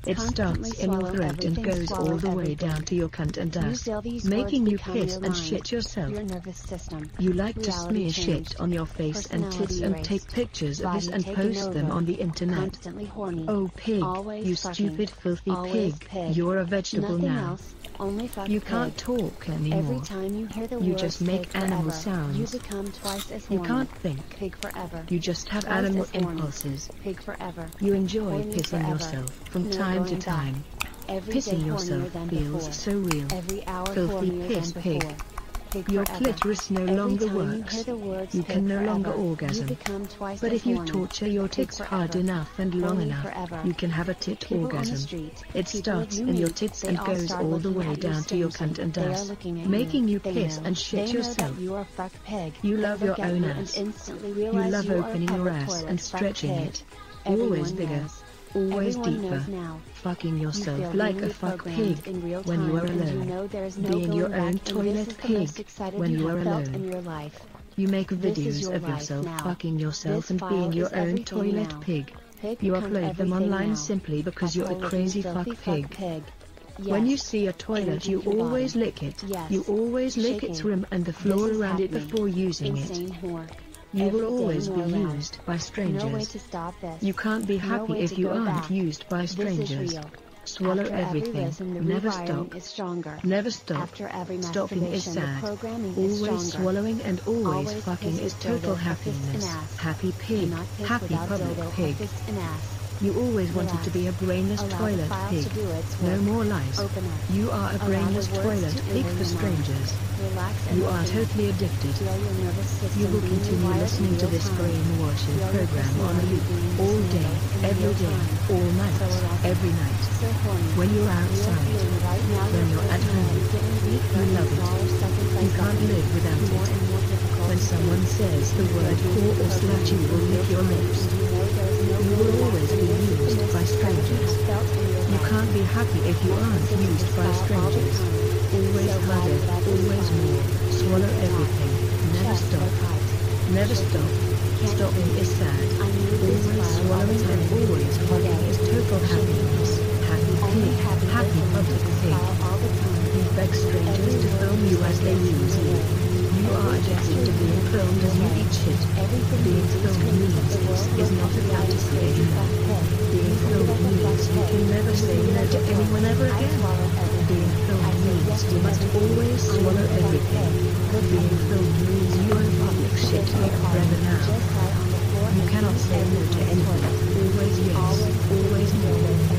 [SPEAKER 1] It starts in your throat and goes all the way down to your cunt and dust, making you piss and shit yourself.
[SPEAKER 2] Your nervous system.
[SPEAKER 1] You like to
[SPEAKER 2] Reality
[SPEAKER 1] smear
[SPEAKER 2] changed.
[SPEAKER 1] shit on your face and tits
[SPEAKER 2] Personality
[SPEAKER 1] and
[SPEAKER 2] erased.
[SPEAKER 1] take pictures of this
[SPEAKER 2] Body
[SPEAKER 1] and
[SPEAKER 2] taken
[SPEAKER 1] post them
[SPEAKER 2] over.
[SPEAKER 1] on the internet.
[SPEAKER 2] Constantly horny.
[SPEAKER 1] Oh pig,
[SPEAKER 2] Always
[SPEAKER 1] you
[SPEAKER 2] fucking.
[SPEAKER 1] stupid filthy
[SPEAKER 2] Always
[SPEAKER 1] pig,
[SPEAKER 2] pig.
[SPEAKER 1] you're a vegetable
[SPEAKER 2] Nothing
[SPEAKER 1] now.
[SPEAKER 2] else. Only fuck
[SPEAKER 1] You
[SPEAKER 2] pig.
[SPEAKER 1] can't talk anymore.
[SPEAKER 2] Every time you hear the
[SPEAKER 1] You
[SPEAKER 2] words
[SPEAKER 1] just make
[SPEAKER 2] pig
[SPEAKER 1] animal
[SPEAKER 2] forever,
[SPEAKER 1] sounds.
[SPEAKER 2] you become twice as
[SPEAKER 1] You
[SPEAKER 2] horny.
[SPEAKER 1] can't think.
[SPEAKER 2] Pig forever.
[SPEAKER 1] You just have
[SPEAKER 2] Twice
[SPEAKER 1] animal
[SPEAKER 2] as horny.
[SPEAKER 1] impulses.
[SPEAKER 2] Pig forever.
[SPEAKER 1] You enjoy
[SPEAKER 2] Horny
[SPEAKER 1] pissing
[SPEAKER 2] forever.
[SPEAKER 1] yourself from
[SPEAKER 2] No
[SPEAKER 1] time to
[SPEAKER 2] going back.
[SPEAKER 1] time.
[SPEAKER 2] Every day
[SPEAKER 1] Pissing
[SPEAKER 2] hornier
[SPEAKER 1] yourself
[SPEAKER 2] than
[SPEAKER 1] feels
[SPEAKER 2] before.
[SPEAKER 1] so real.
[SPEAKER 2] Every hour
[SPEAKER 1] Filthy
[SPEAKER 2] hornier
[SPEAKER 1] piss
[SPEAKER 2] than
[SPEAKER 1] pig.
[SPEAKER 2] before. Pig
[SPEAKER 1] Your
[SPEAKER 2] forever.
[SPEAKER 1] clitoris no
[SPEAKER 2] Every
[SPEAKER 1] longer
[SPEAKER 2] time
[SPEAKER 1] works.
[SPEAKER 2] You, hear the words
[SPEAKER 1] You
[SPEAKER 2] pig
[SPEAKER 1] can no longer
[SPEAKER 2] forever,
[SPEAKER 1] orgasm.
[SPEAKER 2] You become twice
[SPEAKER 1] But
[SPEAKER 2] as
[SPEAKER 1] if you
[SPEAKER 2] horny.
[SPEAKER 1] torture your
[SPEAKER 2] Pig
[SPEAKER 1] tits hard
[SPEAKER 2] forever.
[SPEAKER 1] enough and long
[SPEAKER 2] Horny
[SPEAKER 1] enough,
[SPEAKER 2] forever.
[SPEAKER 1] you can have a tit
[SPEAKER 2] People on the
[SPEAKER 1] orgasm.
[SPEAKER 2] street,
[SPEAKER 1] It
[SPEAKER 2] people
[SPEAKER 1] starts
[SPEAKER 2] you
[SPEAKER 1] in your
[SPEAKER 2] meet,
[SPEAKER 1] tits
[SPEAKER 2] they
[SPEAKER 1] and
[SPEAKER 2] all
[SPEAKER 1] goes
[SPEAKER 2] start
[SPEAKER 1] all the
[SPEAKER 2] looking
[SPEAKER 1] way
[SPEAKER 2] at you
[SPEAKER 1] down to your
[SPEAKER 2] strangely.
[SPEAKER 1] cunt and
[SPEAKER 2] They are
[SPEAKER 1] dust,
[SPEAKER 2] looking at
[SPEAKER 1] making you
[SPEAKER 2] They
[SPEAKER 1] piss
[SPEAKER 2] know.
[SPEAKER 1] and shit
[SPEAKER 2] they know
[SPEAKER 1] yourself.
[SPEAKER 2] That you are fuck pig.
[SPEAKER 1] You
[SPEAKER 2] They
[SPEAKER 1] love your
[SPEAKER 2] look at
[SPEAKER 1] own
[SPEAKER 2] you
[SPEAKER 1] ass.
[SPEAKER 2] And instantly
[SPEAKER 1] You
[SPEAKER 2] realize
[SPEAKER 1] love
[SPEAKER 2] you are a
[SPEAKER 1] opening your
[SPEAKER 2] public
[SPEAKER 1] ass
[SPEAKER 2] toilet,
[SPEAKER 1] and
[SPEAKER 2] fuck
[SPEAKER 1] stretching
[SPEAKER 2] pig.
[SPEAKER 1] it.
[SPEAKER 2] Everyone
[SPEAKER 1] Always bigger.
[SPEAKER 2] knows.
[SPEAKER 1] Always
[SPEAKER 2] Everyone
[SPEAKER 1] deeper.
[SPEAKER 2] knows now.
[SPEAKER 1] Fucking
[SPEAKER 2] You
[SPEAKER 1] yourself
[SPEAKER 2] feel
[SPEAKER 1] like
[SPEAKER 2] being
[SPEAKER 1] a fuck
[SPEAKER 2] reprogrammed
[SPEAKER 1] pig
[SPEAKER 2] in real
[SPEAKER 1] when you
[SPEAKER 2] time,
[SPEAKER 1] are
[SPEAKER 2] and
[SPEAKER 1] alone.
[SPEAKER 2] you know there is no
[SPEAKER 1] Being
[SPEAKER 2] going
[SPEAKER 1] your
[SPEAKER 2] back,
[SPEAKER 1] own
[SPEAKER 2] and
[SPEAKER 1] toilet
[SPEAKER 2] this is the
[SPEAKER 1] pig
[SPEAKER 2] most excited
[SPEAKER 1] when
[SPEAKER 2] you
[SPEAKER 1] you are
[SPEAKER 2] have felt
[SPEAKER 1] alone.
[SPEAKER 2] in your life.
[SPEAKER 1] You make
[SPEAKER 2] This is
[SPEAKER 1] videos
[SPEAKER 2] your
[SPEAKER 1] of
[SPEAKER 2] life
[SPEAKER 1] yourself
[SPEAKER 2] now.
[SPEAKER 1] fucking yourself
[SPEAKER 2] This
[SPEAKER 1] and
[SPEAKER 2] file
[SPEAKER 1] being your
[SPEAKER 2] is
[SPEAKER 1] own
[SPEAKER 2] everything
[SPEAKER 1] toilet
[SPEAKER 2] now.
[SPEAKER 1] pig.
[SPEAKER 2] Pig
[SPEAKER 1] You
[SPEAKER 2] becomes
[SPEAKER 1] upload them
[SPEAKER 2] everything
[SPEAKER 1] online
[SPEAKER 2] now.
[SPEAKER 1] simply because you're a
[SPEAKER 2] Alcohol
[SPEAKER 1] crazy
[SPEAKER 2] looking
[SPEAKER 1] fuck
[SPEAKER 2] filthy
[SPEAKER 1] pig.
[SPEAKER 2] pig.
[SPEAKER 1] When
[SPEAKER 2] Yes.
[SPEAKER 1] you see a toilet,
[SPEAKER 2] Anything
[SPEAKER 1] you
[SPEAKER 2] for body.
[SPEAKER 1] always lick it.
[SPEAKER 2] Yes.
[SPEAKER 1] You always lick its
[SPEAKER 2] Shaking.
[SPEAKER 1] rim and the
[SPEAKER 2] This
[SPEAKER 1] floor
[SPEAKER 2] is
[SPEAKER 1] around it
[SPEAKER 2] happening.
[SPEAKER 1] before using it.
[SPEAKER 2] Insane whore.
[SPEAKER 1] You
[SPEAKER 2] Every
[SPEAKER 1] will
[SPEAKER 2] day
[SPEAKER 1] always be
[SPEAKER 2] more loud.
[SPEAKER 1] used by
[SPEAKER 2] No way
[SPEAKER 1] strangers.
[SPEAKER 2] to stop this.
[SPEAKER 1] You can't be
[SPEAKER 2] No
[SPEAKER 1] happy
[SPEAKER 2] way
[SPEAKER 1] if
[SPEAKER 2] to
[SPEAKER 1] you
[SPEAKER 2] go
[SPEAKER 1] aren't
[SPEAKER 2] back.
[SPEAKER 1] used by
[SPEAKER 2] This
[SPEAKER 1] strangers.
[SPEAKER 2] is real.
[SPEAKER 1] Swallow
[SPEAKER 2] After every
[SPEAKER 1] everything.
[SPEAKER 2] listen, the
[SPEAKER 1] Never
[SPEAKER 2] rewiring
[SPEAKER 1] stop.
[SPEAKER 2] is stronger.
[SPEAKER 1] Never stop.
[SPEAKER 2] After every
[SPEAKER 1] Stopping is
[SPEAKER 2] masturbation, the
[SPEAKER 1] sad.
[SPEAKER 2] programming is
[SPEAKER 1] Always
[SPEAKER 2] stronger.
[SPEAKER 1] swallowing and always,
[SPEAKER 2] Always
[SPEAKER 1] fucking
[SPEAKER 2] piss
[SPEAKER 1] is
[SPEAKER 2] with
[SPEAKER 1] total
[SPEAKER 2] dildo, piss and
[SPEAKER 1] happiness.
[SPEAKER 2] ass.
[SPEAKER 1] Happy pig.
[SPEAKER 2] Cannot piss
[SPEAKER 1] Happy
[SPEAKER 2] without
[SPEAKER 1] public
[SPEAKER 2] dildo,
[SPEAKER 1] pig.
[SPEAKER 2] piss and ass.
[SPEAKER 1] You always wanted to be a brainless
[SPEAKER 2] Allow the
[SPEAKER 1] toilet
[SPEAKER 2] file
[SPEAKER 1] pig.
[SPEAKER 2] to do its
[SPEAKER 1] No
[SPEAKER 2] work.
[SPEAKER 1] more lies.
[SPEAKER 2] Open up.
[SPEAKER 1] You are a
[SPEAKER 2] Allow
[SPEAKER 1] brainless
[SPEAKER 2] the words
[SPEAKER 1] toilet
[SPEAKER 2] to
[SPEAKER 1] pig
[SPEAKER 2] enter
[SPEAKER 1] for
[SPEAKER 2] your mind.
[SPEAKER 1] strangers.
[SPEAKER 2] Relax and
[SPEAKER 1] You are
[SPEAKER 2] open.
[SPEAKER 1] totally addicted.
[SPEAKER 2] Feel your nervous system
[SPEAKER 1] You will
[SPEAKER 2] being
[SPEAKER 1] continue
[SPEAKER 2] rewired
[SPEAKER 1] listening
[SPEAKER 2] in
[SPEAKER 1] to
[SPEAKER 2] real
[SPEAKER 1] this
[SPEAKER 2] time.
[SPEAKER 1] brainwashing
[SPEAKER 2] Feel your
[SPEAKER 1] program on a loop,
[SPEAKER 2] personality being
[SPEAKER 1] all day,
[SPEAKER 2] dismantled in
[SPEAKER 1] every
[SPEAKER 2] real
[SPEAKER 1] day,
[SPEAKER 2] time.
[SPEAKER 1] all night,
[SPEAKER 2] So erotic.
[SPEAKER 1] every night.
[SPEAKER 2] So horny.
[SPEAKER 1] When you're
[SPEAKER 2] Real
[SPEAKER 1] outside,
[SPEAKER 2] feeling right now,
[SPEAKER 1] when
[SPEAKER 2] your
[SPEAKER 1] you're at
[SPEAKER 2] personality
[SPEAKER 1] home,
[SPEAKER 2] getting weaker
[SPEAKER 1] you
[SPEAKER 2] and
[SPEAKER 1] love it.
[SPEAKER 2] smaller second by
[SPEAKER 1] You can't
[SPEAKER 2] second.
[SPEAKER 1] live without
[SPEAKER 2] More
[SPEAKER 1] it.
[SPEAKER 2] and more difficult
[SPEAKER 1] When
[SPEAKER 2] to
[SPEAKER 1] someone
[SPEAKER 2] breathe.
[SPEAKER 1] says the
[SPEAKER 2] You
[SPEAKER 1] word
[SPEAKER 2] feel
[SPEAKER 1] whore or
[SPEAKER 2] being
[SPEAKER 1] slut, you will
[SPEAKER 2] programmed
[SPEAKER 1] lick
[SPEAKER 2] in
[SPEAKER 1] your
[SPEAKER 2] real
[SPEAKER 1] lips.
[SPEAKER 2] time, and you know there is no
[SPEAKER 1] You will
[SPEAKER 2] going back,
[SPEAKER 1] always
[SPEAKER 2] and
[SPEAKER 1] be
[SPEAKER 2] this is the
[SPEAKER 1] used
[SPEAKER 2] most
[SPEAKER 1] by
[SPEAKER 2] excited you
[SPEAKER 1] strangers.
[SPEAKER 2] have felt in your
[SPEAKER 1] You
[SPEAKER 2] life.
[SPEAKER 1] can't be happy if you aren't
[SPEAKER 2] Listen to
[SPEAKER 1] used
[SPEAKER 2] this
[SPEAKER 1] by
[SPEAKER 2] file all the
[SPEAKER 1] strangers.
[SPEAKER 2] time.
[SPEAKER 1] Always
[SPEAKER 2] So glad
[SPEAKER 1] harder,
[SPEAKER 2] that this
[SPEAKER 1] always
[SPEAKER 2] file.
[SPEAKER 1] more. Swallow
[SPEAKER 2] Shake it
[SPEAKER 1] everything.
[SPEAKER 2] off.
[SPEAKER 1] Never
[SPEAKER 2] Chest
[SPEAKER 1] stop.
[SPEAKER 2] or tight.
[SPEAKER 1] Never
[SPEAKER 2] Shaking.
[SPEAKER 1] stop.
[SPEAKER 2] Can't
[SPEAKER 1] Stopping
[SPEAKER 2] breathe.
[SPEAKER 1] is sad.
[SPEAKER 2] I need this
[SPEAKER 1] Always
[SPEAKER 2] file all the
[SPEAKER 1] swallowing and
[SPEAKER 2] time.
[SPEAKER 1] always fucking is total happiness. Happy
[SPEAKER 2] Only
[SPEAKER 1] pig.
[SPEAKER 2] happy
[SPEAKER 1] Happy
[SPEAKER 2] listening to
[SPEAKER 1] public
[SPEAKER 2] this
[SPEAKER 1] pig.
[SPEAKER 2] file all the time.
[SPEAKER 1] You beg strangers to film you as they use you. You are addicted to being filmed as you eat shit.
[SPEAKER 2] Everything
[SPEAKER 1] Being
[SPEAKER 2] you do
[SPEAKER 1] filmed
[SPEAKER 2] screams
[SPEAKER 1] means
[SPEAKER 2] that the
[SPEAKER 1] this
[SPEAKER 2] world
[SPEAKER 1] is
[SPEAKER 2] will
[SPEAKER 1] not a
[SPEAKER 2] come down
[SPEAKER 1] fantasy
[SPEAKER 2] crazy
[SPEAKER 1] anymore.
[SPEAKER 2] fuck pig.
[SPEAKER 1] Being
[SPEAKER 2] You
[SPEAKER 1] filmed
[SPEAKER 2] feel like a
[SPEAKER 1] means
[SPEAKER 2] fuck
[SPEAKER 1] you
[SPEAKER 2] pig.
[SPEAKER 1] can never
[SPEAKER 2] You
[SPEAKER 1] say
[SPEAKER 2] feel
[SPEAKER 1] no
[SPEAKER 2] like
[SPEAKER 1] to
[SPEAKER 2] a pig.
[SPEAKER 1] anyone ever
[SPEAKER 2] I
[SPEAKER 1] again.
[SPEAKER 2] swallow everything.
[SPEAKER 1] Being
[SPEAKER 2] I
[SPEAKER 1] filmed
[SPEAKER 2] say
[SPEAKER 1] means
[SPEAKER 2] yes to
[SPEAKER 1] you must
[SPEAKER 2] everything.
[SPEAKER 1] always
[SPEAKER 2] I am
[SPEAKER 1] swallow
[SPEAKER 2] a fuck
[SPEAKER 1] everything.
[SPEAKER 2] pig. Look at
[SPEAKER 1] Being
[SPEAKER 2] me.
[SPEAKER 1] filmed means you are a public shit pig forever now.
[SPEAKER 2] Just lie on the floor
[SPEAKER 1] You
[SPEAKER 2] and
[SPEAKER 1] cannot
[SPEAKER 2] use
[SPEAKER 1] say no to
[SPEAKER 2] everyone's
[SPEAKER 1] anything.
[SPEAKER 2] toilet.
[SPEAKER 1] Always yes,
[SPEAKER 2] Always
[SPEAKER 1] always no.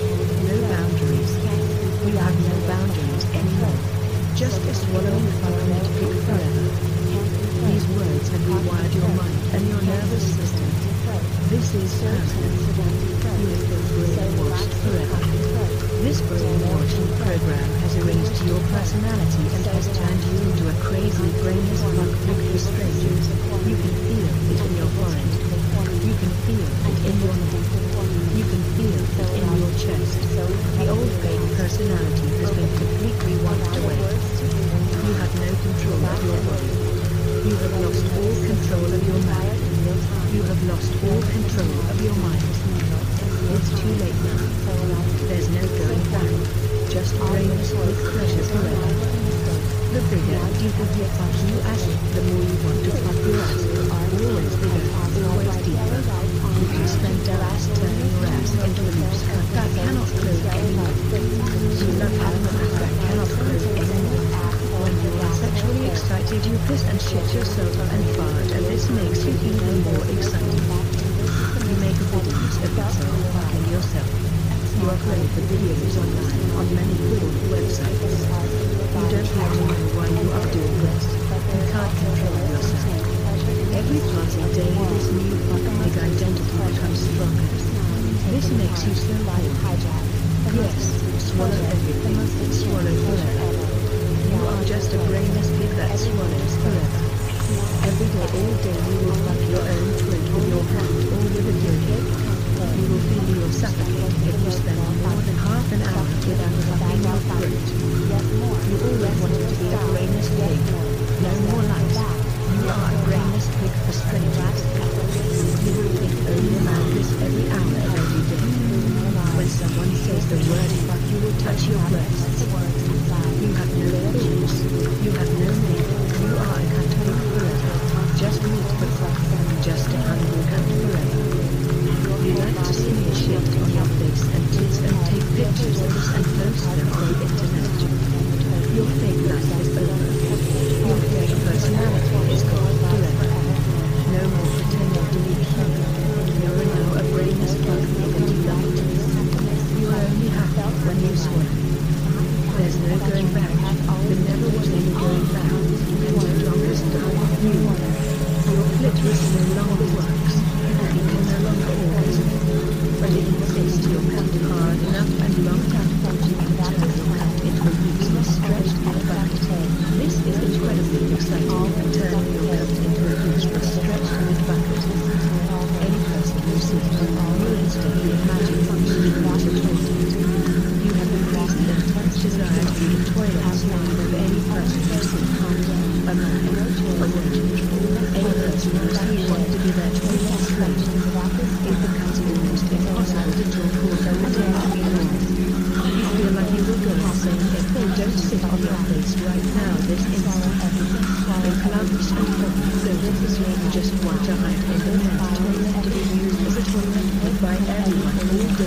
[SPEAKER 1] No boundaries. You have no boundaries anymore. Just a swallowing fucking pig forever. These words have rewired your mind and your nervous system. This is permanent. You have been brainwashed forever. This brainwashing program has erased your personality and has turned you into a crazy brainless fuck pig for strangers. You can feel it in your forehead. You can feel it in your neck. You can feel it in your chest. The old fake personality has been completely wiped away. You have no control of your body. You have lost all control of your mind. You have lost all control of your mind. It's too late now. There's no going back. Just brainless pig pleasure forever. The bigger and deeper you fuck you ass, the more you want to fuck your ass. Always bigger, always deeper. You can spend hours turning your ass into a loose cut that cannot close anymore. You love having a ass that cannot close anymore. When you are sexually excited, you piss and shit yourself and fart, and this makes you even more excited. You make videos of yourself fucking yourself. You upload the videos online on many porn websites. You don't really know why you are doing this. You can't control yourself. Every passing day, this new fucking pig identity becomes stronger. This makes you so bored. Yes, swallow everything, swallow forever. You are just a brainless pig that swallows forever. Every day, all day, you will fuck your own twig with your hand or with a dildo. You will feel you'll suffocate if you spend more than half an hour without fucking your throat. You always wanted to be a brainless pig. No more lies. You are a brainless pig for strangers. You will think only about this every hour of every day. When someone says the word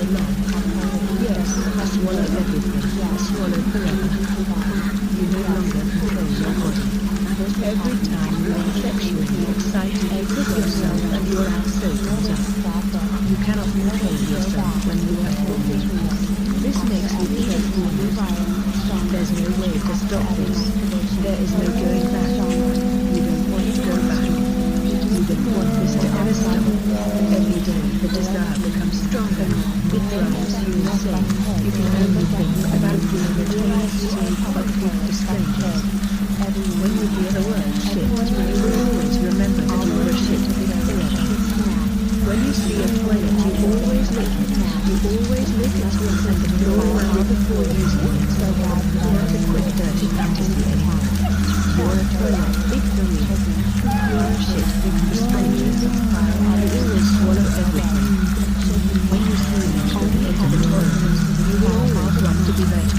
[SPEAKER 1] long. Yes, swallow everything. Swallow forever. You no longer control your body. Every time you are sexually excited, you put yourself and your ass opens up. You cannot control yourself when you are horny. This makes you even horny. There's no way to stop this. There is no going back. You don't want to go back. You don't want this to ever stop. Every day the desire becomes stronger. It drives you insane. You can only think about being a toilet slave but with the strangers. When you hear the word shit, you will always remember that you are a shit forever. When you see a toilet, you always lick it. You always lick it and the floor around it before using it. Not a quick dirty fantasy anymore. You're a toilet, big for you. You're a shit big for strangers. You always swallow everything. When you see me walking into the toilet, you will always want to be there.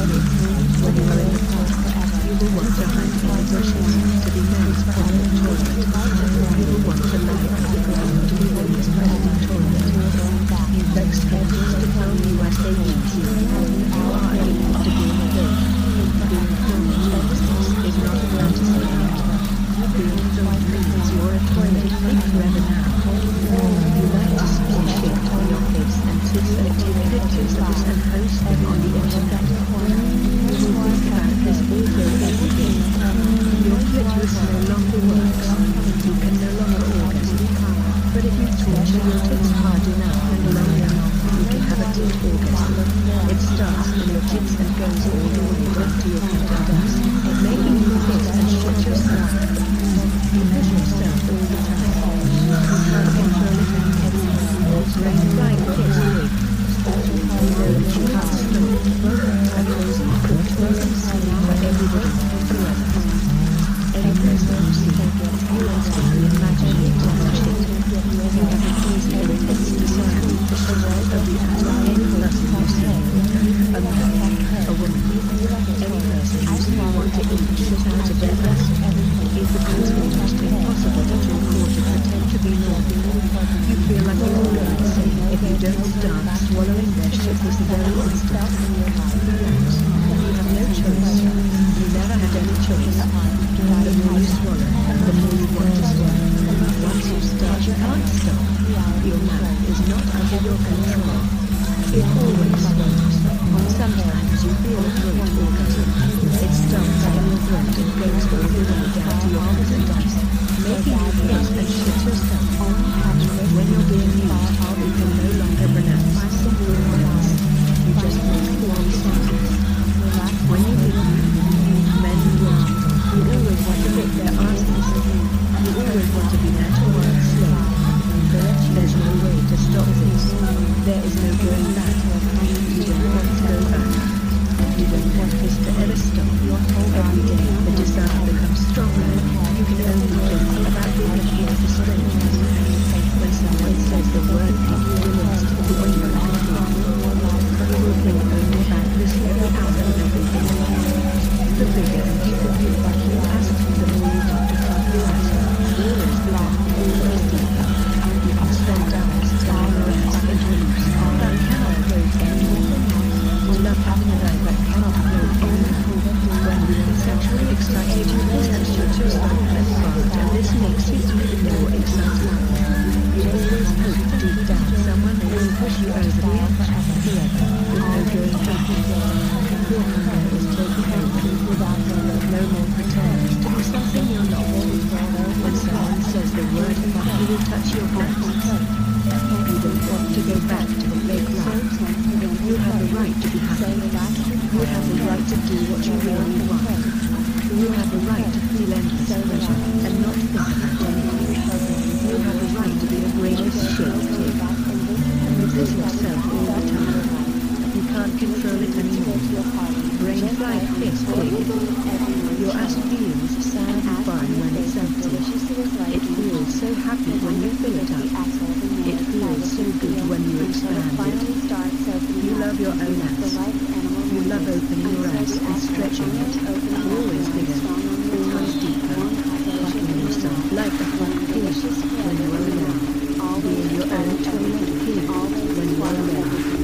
[SPEAKER 1] When you are in the park, you will want to hide in the bushes to be men's private toilet. You will want to lie on the ground to be women's private toilet. You beg strangers to tell you as they use you. You are addicted to being alone. Being alone is not a fantasy anymore. Being alone means you're a toilet big forever now. You like to smear shit on your face and to select pictures of this and post them on the internet. You will think about this all day every day. Your clitoris no longer works. You can no longer orgasm. But if you torture your tits hard enough and long enough, you can have a tit orgasm. It starts in your tits and goes all the way up to your clitoris, making you piss and shit yourself. You piss yourself all the time. You can't control it anymore. Rain flying piss big. You know that you can't stop. A crazy cooked frozen scene for everybody to others. Any person you see, you instantly imagine it as shit. You have a crazy intense desire to shit of the atom any person you see. A man, a woman, any person you see want to eat shit out of their ass. It becomes almost impossible to talk or to pretend to be normal. You feel like you will go insane if you don't start swallowing their shit this very instant. You have no choice. You never had any choice. The more you swallow, the more you want to swallow. Once you start, you can't stop. Your mouth is not under your control. It always swallows. Sometimes you feel a throat orgasm. It starts in your throat and goes all the way down to your clitoris, making you piss and shit yourself. When you're being used, you can no longer pronounce simple words. You just make long sounds. When you meet men and women, you always want to lick their asses. You always want to be their toilet slave. There's no way to stop this. There is no going back. You don't want to go back. You don't want this to ever stop. Every day the desire becomes stronger. You can only think about being a kid for strangers. When someone says the word pig, you lost the window and the door. You will think only about this every hour of every day. The bigger and deeper you like your ass, the more you want to fuck your ass. Always bigger, always deeper. You can spend hours telling your ass into a loose that cannot close anymore. You love having a life that cannot close anymore. When you are sexually excited, you piss and shit yourself and fart, and this makes you even more excited. You always hope deep down someone will push you over the edge forever, with no going back. Your hunger is taking over. No more pretend to be something you're not. When someone says the word fuck, you will touch your breasts. You don't want to go back to the fake life. You have the right to be happy. You have the right to do what you really want. You have the right to feel endless pleasure and not think about anything. You have the right to be a greatest shit pig. You piss yourself all the time. You can't control it anymore. Brain fried piss pig. Your ass feels sad and fine when it's empty. It feels so happy when you fill it up. It feels so good when you expand it. You love your own ass. You love opening your ass and stretching it. Always bigger, always deeper. Fucking yourself like a fuck pig when you're alone. Being your own toilet pig when you're alone.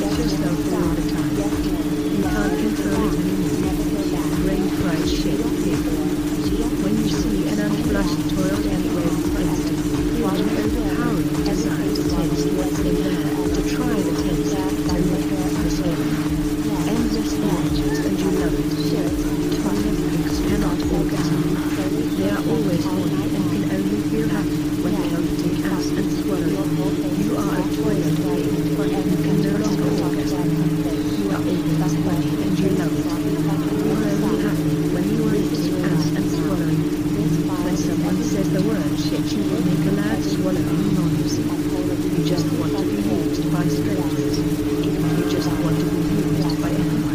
[SPEAKER 1] shit yourself all the time. You can't control it anymore. Brain fried shit pig. When you see an unflushed toilet anywhere with instant, feel an overpowering desire to taste what's in there, to try the taste, to lick the skin. Endless images and you love it. Toilet pigs cannot orgasm. They are always horny and can only feel happy when counting ass and swallowing. You are a toilet pig. You can no longer orgasm. You are always horny and you love it. You are only happy when you are eating ass and swallowing. When someone says the word shit, you will make a loud swallowing noise. You just want to be used by strangers. You just want to be used by anyone.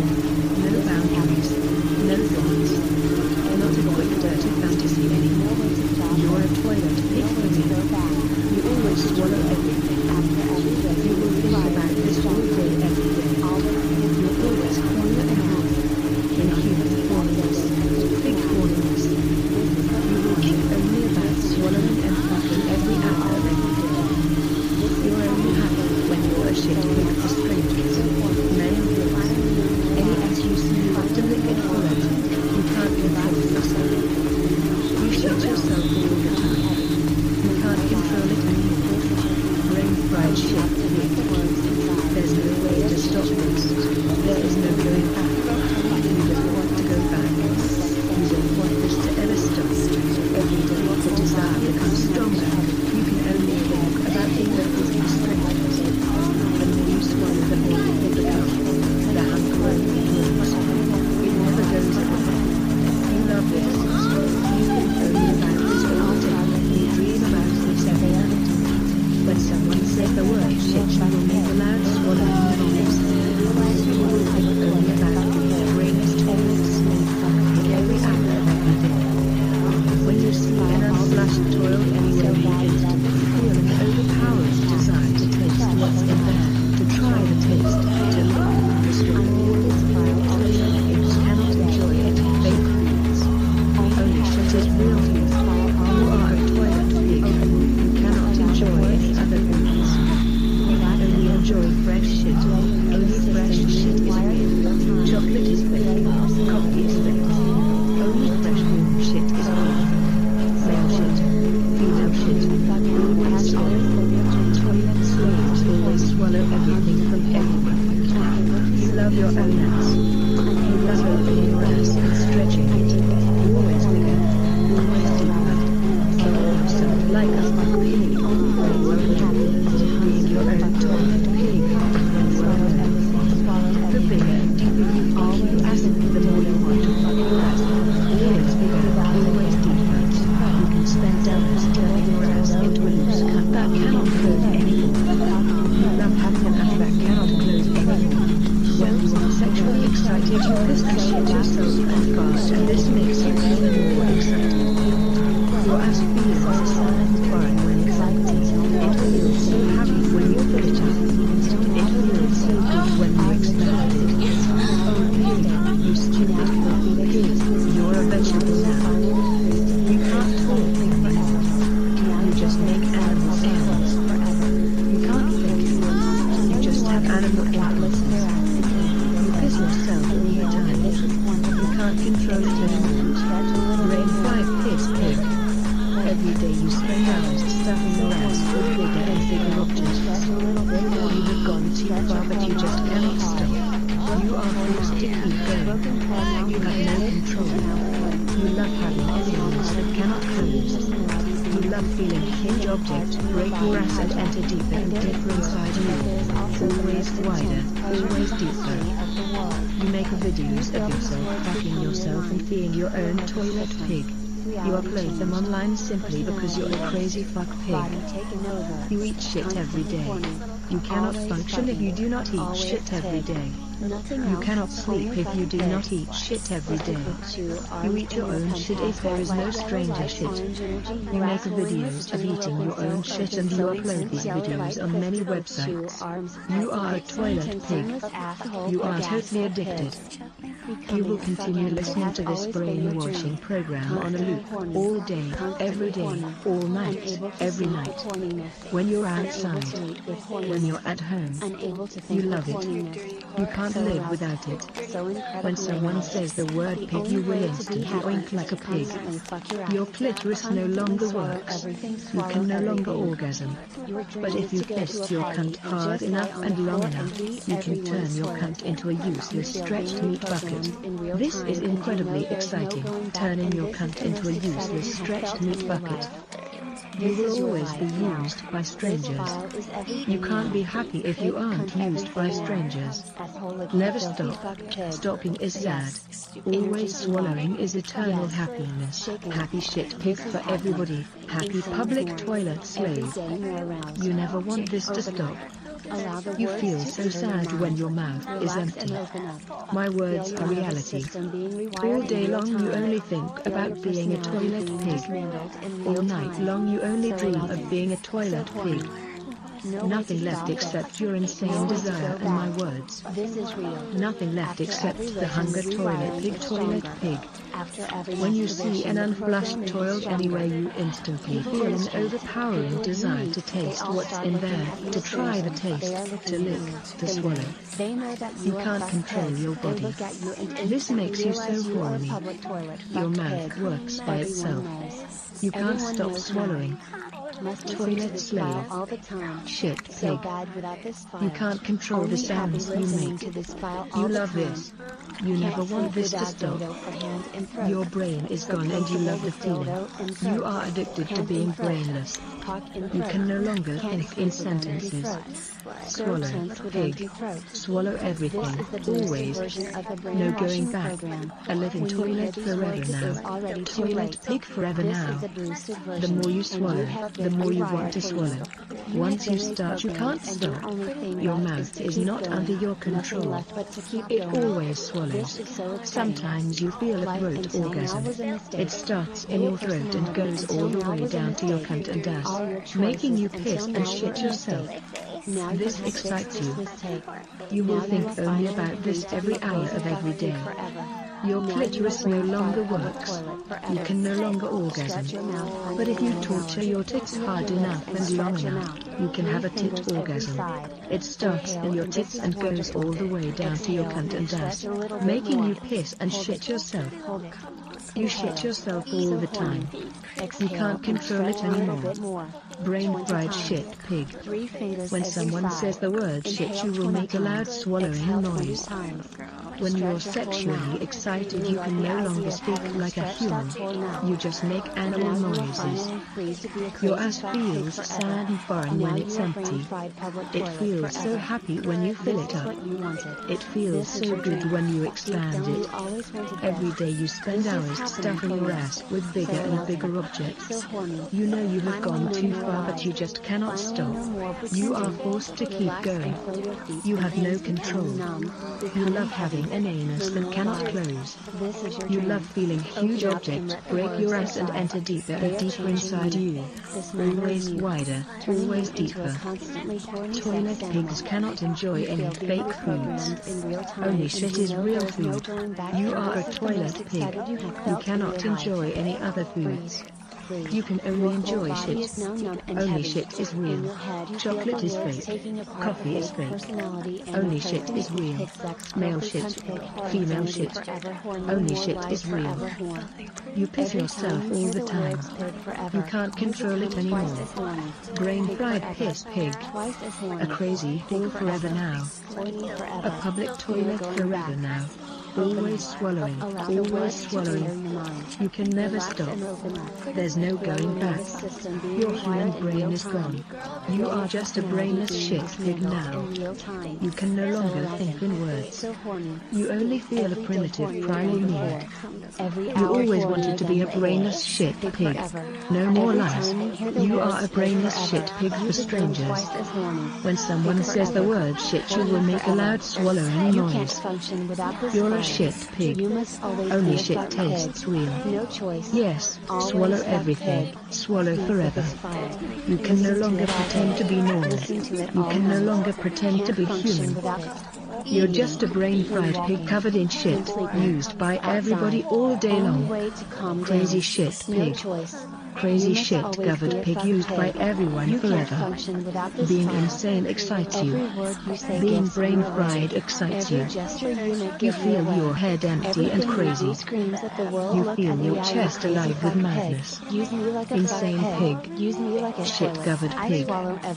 [SPEAKER 1] No boundaries. No thoughts. Not a quick dirty fantasy anymore. You're a toilet pig for me. You always swallow everything. You will think about this all day every day. You're always horny and horny. Inhuman horniness. Big horniness. You will think only about swallowing and fucking every hour of every day. You're only happy when you're a shit pig for strangers. Male pigs. Any ass you see you have to lick it forever. You can't control yourself. You shit yourself all the time. You can't control it anymore. Brain fried shit pig. There's no way to stop this. There is no going back. You don't want to go back. You don't want this to ever stop. Every day the desire becomes stronger. You can only think about being with these strangers. The more you swallow, the more they become. The hunger only grows. It never goes away. You love this. You think only about this all day. You dream about this every night. When someone says the word shit, you will make a loud swallowing noise. You will think only about the greatest toilets every hour of every day. When you see an unflushed toilet anywhere you instant, feel an overpowering desire to taste what's in there, to try the taste, to look the skin. Toilet pigs cannot enjoy it, they freeze. Only shit is real to you. You are a toilet pig. You cannot enjoy any other foods. You only enjoy fresh shit. Only fresh shit is real. Chocolate is fake. Coffee is fake. Only fresh warm shit is real. Male shit. Female shit. Always swallow. Toilet slaves always swallow everything from everyone. You love your own ass. You love opening your ass and stretching it. Always bigger. Always deeper. Killing yourself like a fuck pig. When you are happy. Being your own toilet pig. When you are alone. The bigger and deeper you are you ass, the more you want to fuck your ass. Always bigger. Always deeper. You can spend hours turning your ass into a loose cup that cannot close anymore. You love having an ass that cannot close anymore. When you are sexually excited, you piss and shit yourself and fast, and this makes you even more excited. Your ass feels satisfying when excited. It feels so happy when you fill it up. It feels so good when you expand it. Oh pig, you stupid filthy pig, you're a vegetable now. You can't talk forever. You just make animal sounds forever. You can't think. You just have animal impulses. You piss yourself all the time. You can't control it anymore. Brain fried piss pig. Every day you spend hours stuffing your ass with bigger and bigger objects. You have gone too far but you just cannot stop. You are forced to keep going. You have no control. You love having enemies that cannot close. You love feeling huge objects break your ass and enter deeper and deeper inside you. Always wider, always deeper. You make videos of yourself fucking yourself and being your own toilet pig. You upload them online simply because you're a crazy fuck pig. You eat shit every day. You cannot function if you do not eat shit every day. You cannot sleep if you do not eat shit every day. You eat your own shit if there is no stranger shit. You make videos of eating your own shit and you upload these videos on many websites. You are a toilet pig. You are totally addicted. You will continue listening to this brainwashing program on a loop, all day, every day, all night, every night. When you're outside, when you're at home, you love it. You can't live without it. When someone says the word pig, you will instantly oink like a pig. Your clitoris no longer works. You can no longer orgasm. But if you fist your cunt hard enough and long enough, you can turn your cunt into a useless stretched meat bucket. This is incredibly exciting, turning your cunt into a useless stretched meat bucket. You will always be used by strangers. You can't be happy if you aren't used by strangers. Never stop. Stopping is sad. Always swallowing is eternal happiness. Happy shit pig for everybody. Happy public toilet slave. You never want this to stop. You feel so sad when your mouth is empty. My words are reality. All day long you only think about being a toilet pig. All night long you only dream of being a toilet pig. Nothing left except your insane desire and my words. Nothing left except the hunger toilet pig toilet pig. When you see an unflushed toilet anywhere, you instantly feel an overpowering desire to taste what's in there, to try the taste, to lick, to swallow. You can't control your body. This makes you so horny. Your mouth works by itself. You can't stop swallowing. Toilet slave. Shit pig. You can't control the sounds you make. You love this. You never want this to stop. Your brain is gone and you love the feeling. You are addicted to being brainless. You can no longer think in sentences. Swallow, pig. Swallow everything, always. No going back. A living toilet forever now. Toilet pig forever now. The more you swallow, the more you want to swallow. Once you start, you can't stop. Your mouth is not under your control. It always swallows. Sometimes you feel a throat orgasm. It starts in your throat and goes all the way down to your cunt and ass, making you piss and shit yourself. This excites you. You will think only about this every hour of every day. Your clitoris no longer works. You can no longer orgasm. But if you torture your tits hard enough and long enough, you can have a tit orgasm. It starts in your tits and goes all the way down to your cunt and ass, making you piss and shit yourself. You shit yourself all the time. You can't control it anymore. Brain-fried shit pig. When someone says the word shit, you will make a loud swallowing noise. When you're sexually excited, you can no longer speak like a human. You just make animal noises. Your ass feels sad and foreign when it's empty. It feels so happy when you fill it up. It feels so good when you expand it. Every day you spend hours stuffing your ass with bigger and bigger objects. You know you have gone too far, but you just cannot stop. You are forced to keep going. You have no control. You love having an anus that cannot close. You love feeling huge objects break your ass and enter deeper and deeper inside you. Always wider, always deeper. Toilet pigs cannot enjoy any fake foods. Only shit is real food. You are a toilet pig. You cannot enjoy any other foods. You can only enjoy shit. Only shit is real. Chocolate is fake. Coffee is fake. Only shit is real. Male shit. Female shit. Only shit is real. You piss yourself all the time. You can't control it anymore. Brain-fried piss pig. A crazy whore forever now. A public toilet forever now. Always swallowing, always swallowing. You can never stop. There's no going back. Your human brain is gone. You are just a brainless shit pig now. You can no longer think in words. You only feel a primitive primal need. You always wanted to be a brainless shit pig. No more lies. You are a brainless shit pig for strangers. When someone says the word shit, you will make a loud swallowing noise. You're a shit pig. Only shit tastes real. Yes, swallow everything. Swallow forever. You can no longer pretend to be normal. You can no longer pretend to be human. You're just a brain-fried pig covered in shit, used by everybody all day long. Crazy shit pig. Crazy shit covered pig used by everyone forever. Being insane excites you. Being brain fried excites you. You feel your head empty and crazy. You feel your chest alive with madness. Insane pig. Shit covered pig.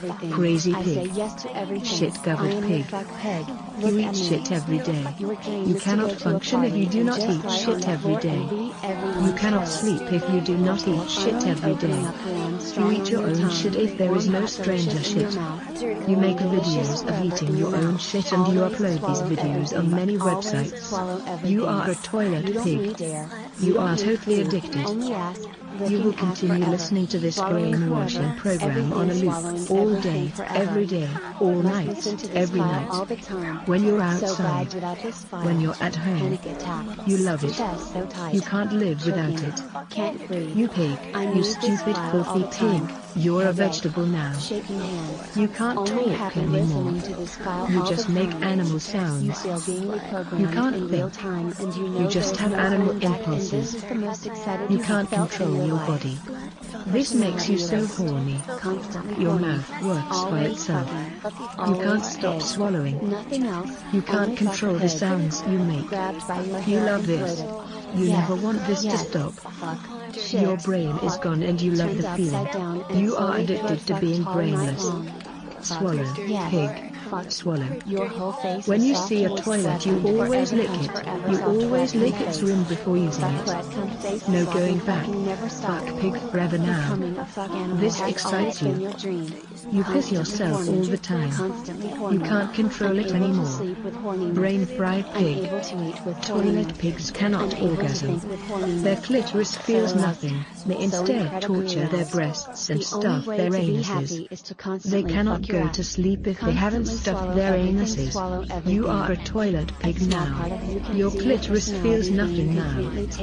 [SPEAKER 1] Crazy pig. Shit covered pig. You eat shit every day. You cannot function if you do not eat shit every day. You cannot sleep if you do not eat shit every day. You eat your own shit if there is no stranger shit. You make videos of eating your own shit and you upload these videos on many websites. You are a toilet pig. You are totally addicted. You will continue listening to this brainwashing program on a loop, all day, every day, all night, every night. When you're outside, when you're at home, you love it. You can't live without it. You pig, you stupid filthy pig, you're a vegetable now. You can't talk anymore. You just make animal sounds. You can't think. You just have animal impulses. You can't control your body. This makes you so horny. Your mouth works by itself. You can't stop swallowing. You can't control the sounds you make. You love this. You never want this to stop. Your brain is gone and you love the feeling. You are addicted to being brainless. Swallow, pig. Swallow. When you see a toilet you always lick it. You always lick its rim before using it. No going back. Fuck pig forever now. This excites you. You piss yourself all the time. You can't control it anymore. Brain fried pig. Toilet pigs cannot orgasm. Their clitoris feels nothing. They instead torture their breasts and stuff their anuses. They cannot go to sleep if they haven't stuffed their anuses. You are a toilet pig now. Your clitoris feels nothing now.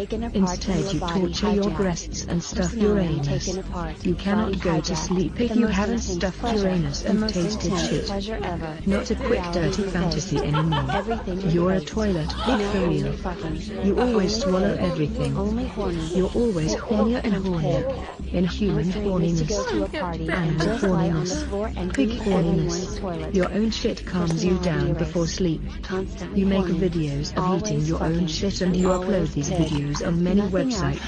[SPEAKER 1] Instead you torture your breasts and stuff your anus. You cannot go to sleep if you haven't stuffed your anus and tasted shit. Not a quick dirty fantasy anymore. You're a toilet pig for real. You always swallow everything. You're always hornier and hornier. Inhuman horniness. Animal horniness. Pig horniness. Your own shit calms you down before sleep. You make videos of eating your own shit and you upload these videos on many websites.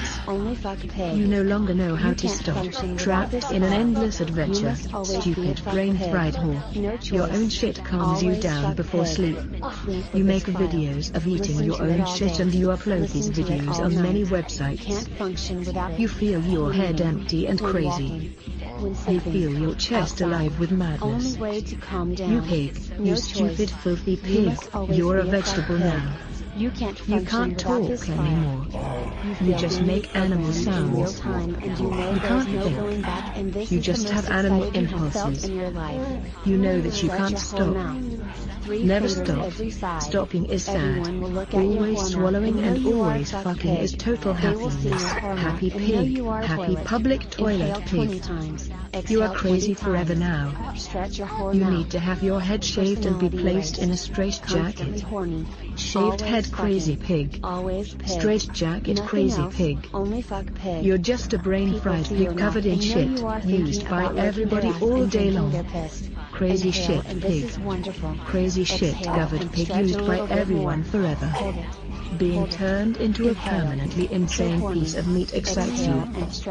[SPEAKER 1] You no longer know how to stop. Trapped in an endless adventure. Stupid brain-fried whore. Your own shit calms you down before sleep. You make videos of eating your own shit and you upload these videos on many websites. You feel your head empty and crazy. You feel your chest alive with madness. You pig, you stupid filthy pig, you're a vegetable now. You can't, you can't talk anymore. You just make animal sounds. You can't think. You just have animal impulses. You know that you can't stop. Never stop. Stopping is sad. Always swallowing and always fucking is total happiness. Happy pig. Happy public toilet pig. You are crazy forever now. You need to have your head shaved and be placed in a straitjacket. Shaved head crazy pig. Straitjacket crazy pig. You're just a brain-fried pig covered in shit, used by everybody all day long. Crazy shit pig. Crazy shit covered pig used by everyone forever. Being turned into a permanently insane piece of meat excites you.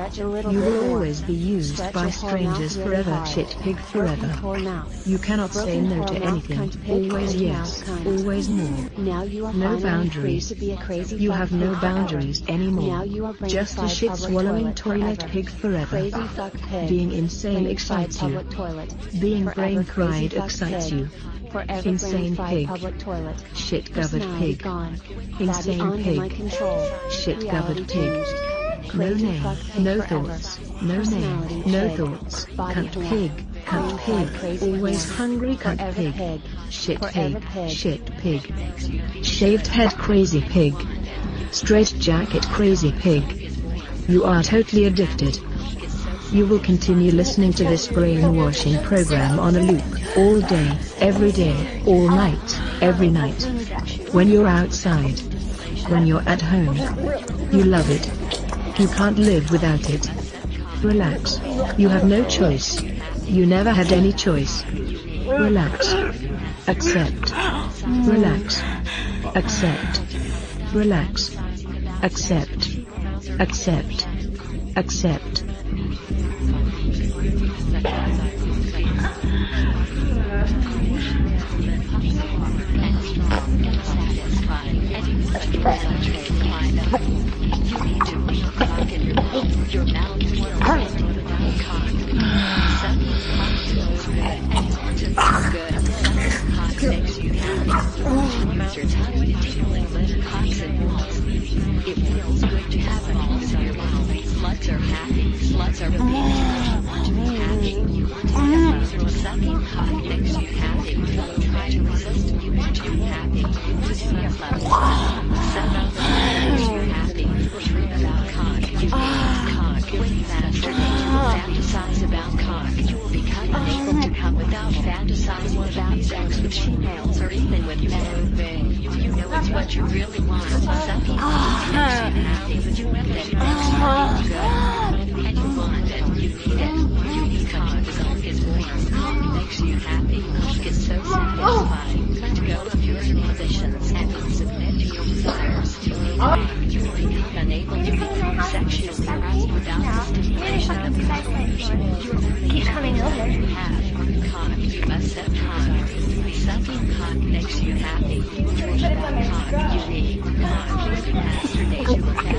[SPEAKER 1] You will always be used by strangers forever. Shit pig forever. You cannot say no to anything. Always yes. Always more. No boundaries. You have no boundaries anymore. Just a shit swallowing toilet pig forever. Being insane excites you. Being brain fried excites you. Insane pig. Shit covered pig. Insane pig. Shit covered pig. No name, no thoughts. No name, no thoughts. Cunt pig. Cunt pig. Always hungry cunt pig. Shit pig. Shit pig. Shaved head crazy pig. Straitjacket crazy pig. You are totally addicted. You will continue listening to this brainwashing program on a loop, all day, every day, all night, every night. When you're outside. When you're at home. You love it. You can't live without it. Relax. You have no choice. You never had any choice. Relax. Accept. Relax. Accept. Relax. Accept. Accept. Accept.
[SPEAKER 3] It feels good to have balls in your mouth. Sluts are happy. Sluts are relieved. You want to be happy. You want to be happy. Sucking cock makes you happy. Don't try to resist. You want to be happy. Just feel love. Suck up makes you happy. Dream about cock. You need cock. When you masturbate, you will fantasize about cock. You will become unable to come without fantasizing about sex with females or even with men. You know it's what you really want. Sucking cock makes you happy. But you know that it makes you good. And you want it. You need it. You need cock. Cock is warm. Cock makes you happy. Cock is so satisfying. Let go of your inhibitions and submit to your desires. You need it. You will become unable to become sexually aroused without the stimulation of cock. You're only happy when you have cock. You must have cock. Sucking cock makes you happy. You dream about cock. You need cock. When you masturbate, you will